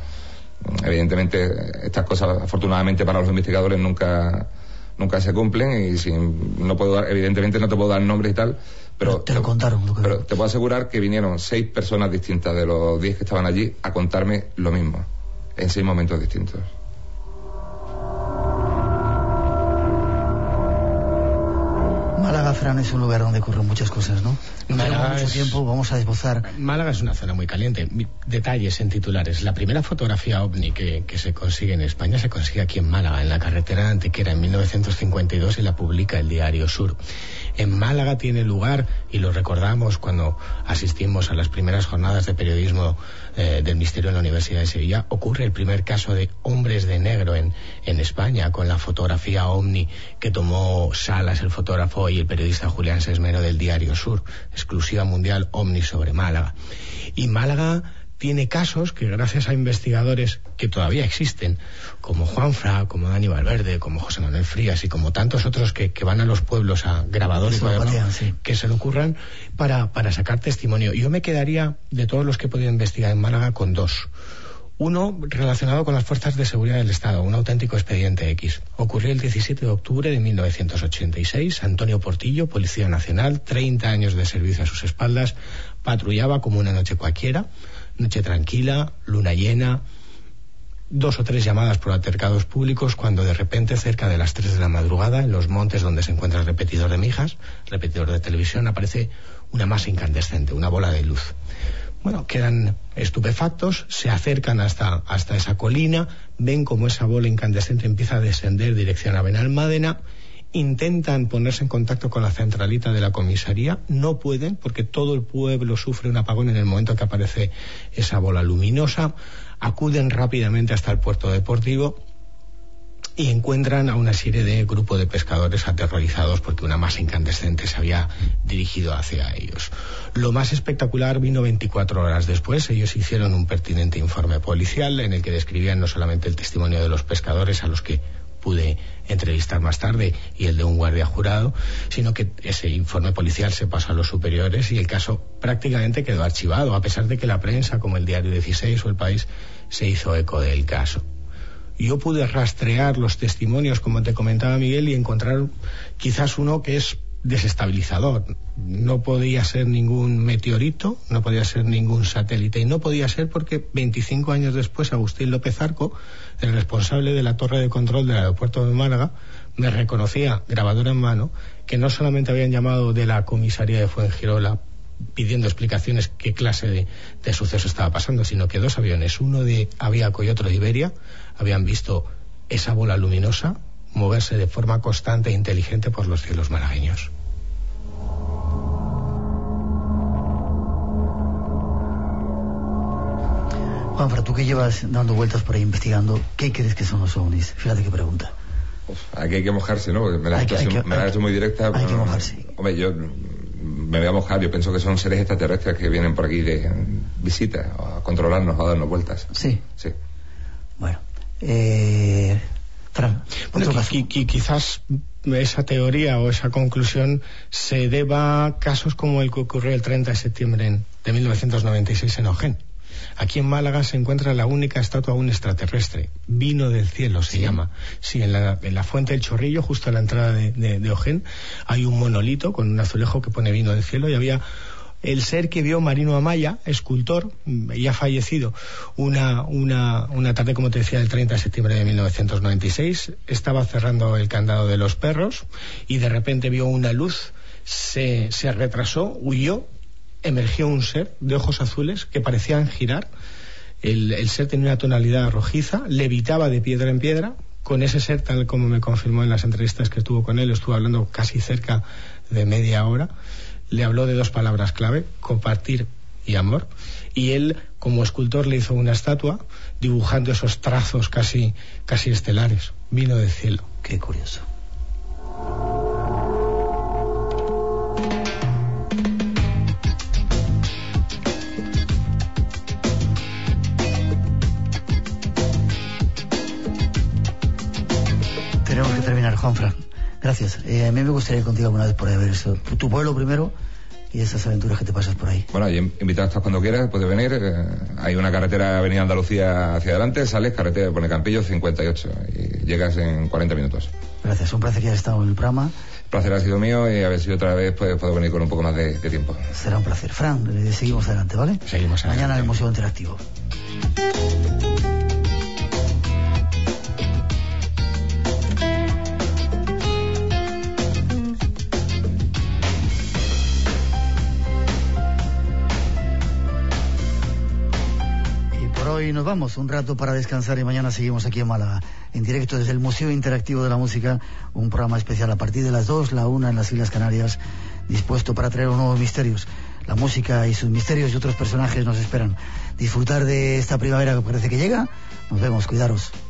Evidentemente estas cosas, afortunadamente para los investigadores, nunca nunca se cumplen, y sin, no puedo dar, evidentemente no te puedo dar nombres y tal, pero te lo contaron, lo que... pero te puedo asegurar que vinieron seis personas distintas de los diez que estaban allí a contarme lo mismo en seis momentos distintos. Málaga, Fran, es un lugar donde ocurren muchas cosas, ¿no? No tenemos mucho es... tiempo, vamos a esbozar. Málaga es una zona muy caliente. Detalles en titulares. La primera fotografía ovni que, que se consigue en España se consigue aquí en Málaga, en la carretera de Antequera, en mil novecientos cincuenta y dos, y la publica el Diario Sur. En Málaga tiene lugar, y lo recordamos cuando asistimos a las primeras jornadas de periodismo eh, del Misterio en la Universidad de Sevilla, ocurre el primer caso de hombres de negro en, en España, con la fotografía ovni que tomó Salas, el fotógrafo, y el periodista Julián Sesmero del Diario Sur, exclusiva mundial ovni sobre Málaga. Y Málaga tiene casos que, gracias a investigadores que todavía existen, como Juan Fra, como Dani Valverde, como José Manuel Frías y como tantos otros que, que van a los pueblos a grabar y cuaderno, sí, que se le ocurran para, para sacar testimonio. Yo me quedaría, de todos los que he podido investigar en Málaga, con dos. Uno relacionado con las fuerzas de seguridad del Estado, un auténtico expediente X. Ocurrió el diecisiete de octubre de mil novecientos ochenta y seis. Antonio Portillo, Policía Nacional, treinta años de servicio a sus espaldas, patrullaba como una noche cualquiera, noche tranquila, luna llena, dos o tres llamadas por altercados públicos, cuando de repente, cerca de las tres de la madrugada, en los montes donde se encuentra el repetidor de Mijas, repetidor de televisión, aparece una masa incandescente, una bola de luz. Bueno, quedan estupefactos, se acercan hasta, hasta esa colina, ven como esa bola incandescente empieza a descender dirección a Benalmádena, intentan ponerse en contacto con la centralita de la comisaría, no pueden porque todo el pueblo sufre un apagón en el momento que aparece esa bola luminosa, acuden rápidamente hasta el puerto deportivo y encuentran a una serie de grupo de pescadores aterrorizados porque una masa incandescente se había dirigido hacia ellos. Lo más espectacular vino veinticuatro horas después. Ellos hicieron un pertinente informe policial en el que describían no solamente el testimonio de los pescadores, a los que pude entrevistar más tarde, y el de un guardia jurado, sino que ese informe policial se pasó a los superiores y el caso prácticamente quedó archivado, a pesar de que la prensa, como el Diario dieciséis o El País, se hizo eco del caso. Yo pude rastrear los testimonios, como te comentaba Miguel, y encontrar quizás uno que es desestabilizador. No podía ser ningún meteorito, no podía ser ningún satélite, y no podía ser porque veinticinco años después Agustín López Arco, el responsable de la torre de control del aeropuerto de Málaga, me reconocía, grabadora en mano, que no solamente habían llamado de la comisaría de Fuengirola pidiendo explicaciones qué clase de, de suceso estaba pasando, sino que dos aviones, uno de Aviaco y otro de Iberia, habían visto esa bola luminosa moverse de forma constante e inteligente por los cielos malagueños. Juanfra, tú que llevas dando vueltas por ahí investigando, ¿qué crees que son los ovnis? Fíjate qué pregunta. Uf, aquí hay que mojarse, ¿no? Me la has hecho muy directa. Hay pero, que mojarse. Hombre, yo me voy a mojar. Yo pienso que son seres extraterrestres que vienen por aquí de visita, a controlarnos, a darnos vueltas. Sí. Sí. Bueno. Eh... Fran, bueno, qu- qu- quizás esa teoría o esa conclusión se deba a casos como el que ocurrió el treinta de septiembre de mil novecientos noventa y seis en Ojén. Aquí en Málaga se encuentra la única estatua de un extraterrestre, Vino del Cielo se ¿Sí? llama. Sí, en la, en la Fuente del Chorrillo, justo a la entrada de, de, de Ojén, hay un monolito con un azulejo que pone Vino del Cielo, y había el ser que vio Marino Amaya, escultor, ya fallecido, una, una, una tarde, como te decía, del treinta de septiembre de mil novecientos noventa y seis, estaba cerrando el candado de los perros y de repente vio una luz, se, se retrasó, huyó, emergió un ser de ojos azules que parecían girar. El, el ser tenía una tonalidad rojiza, levitaba de piedra en piedra. Con ese ser, tal como me confirmó en las entrevistas que estuvo con él, estuve hablando casi cerca de media hora. Le habló de dos palabras clave: compartir y amor. Y él, como escultor, le hizo una estatua dibujando esos trazos casi, casi estelares. Vino del cielo. Qué curioso. Tenemos que terminar, Juanfran. Gracias. Eh, a mí me gustaría ir contigo alguna vez por ahí a ver eso. Tu, tu pueblo primero y esas aventuras que te pasas por ahí. Bueno, invitado estás cuando quieras, puedes venir. Eh, hay una carretera Avenida Andalucía hacia adelante, sales, carretera pone Campillo cincuenta y ocho y llegas en cuarenta minutos. Gracias, un placer que hayas estado en el programa. El placer ha sido mío y a ver si otra vez pues, puedo venir con un poco más de, de tiempo. Será un placer. Fran, eh, seguimos adelante, ¿vale? Seguimos adelante. Mañana en el Museo Interactivo. Hoy nos vamos un rato para descansar y mañana seguimos aquí en Málaga, en directo desde el Museo Interactivo de la Música, un programa especial a partir de las dos, la una en las Islas Canarias, dispuesto para traer nuevos misterios. La música y sus misterios y otros personajes nos esperan. Disfrutar de esta primavera que parece que llega. Nos vemos, cuidaros.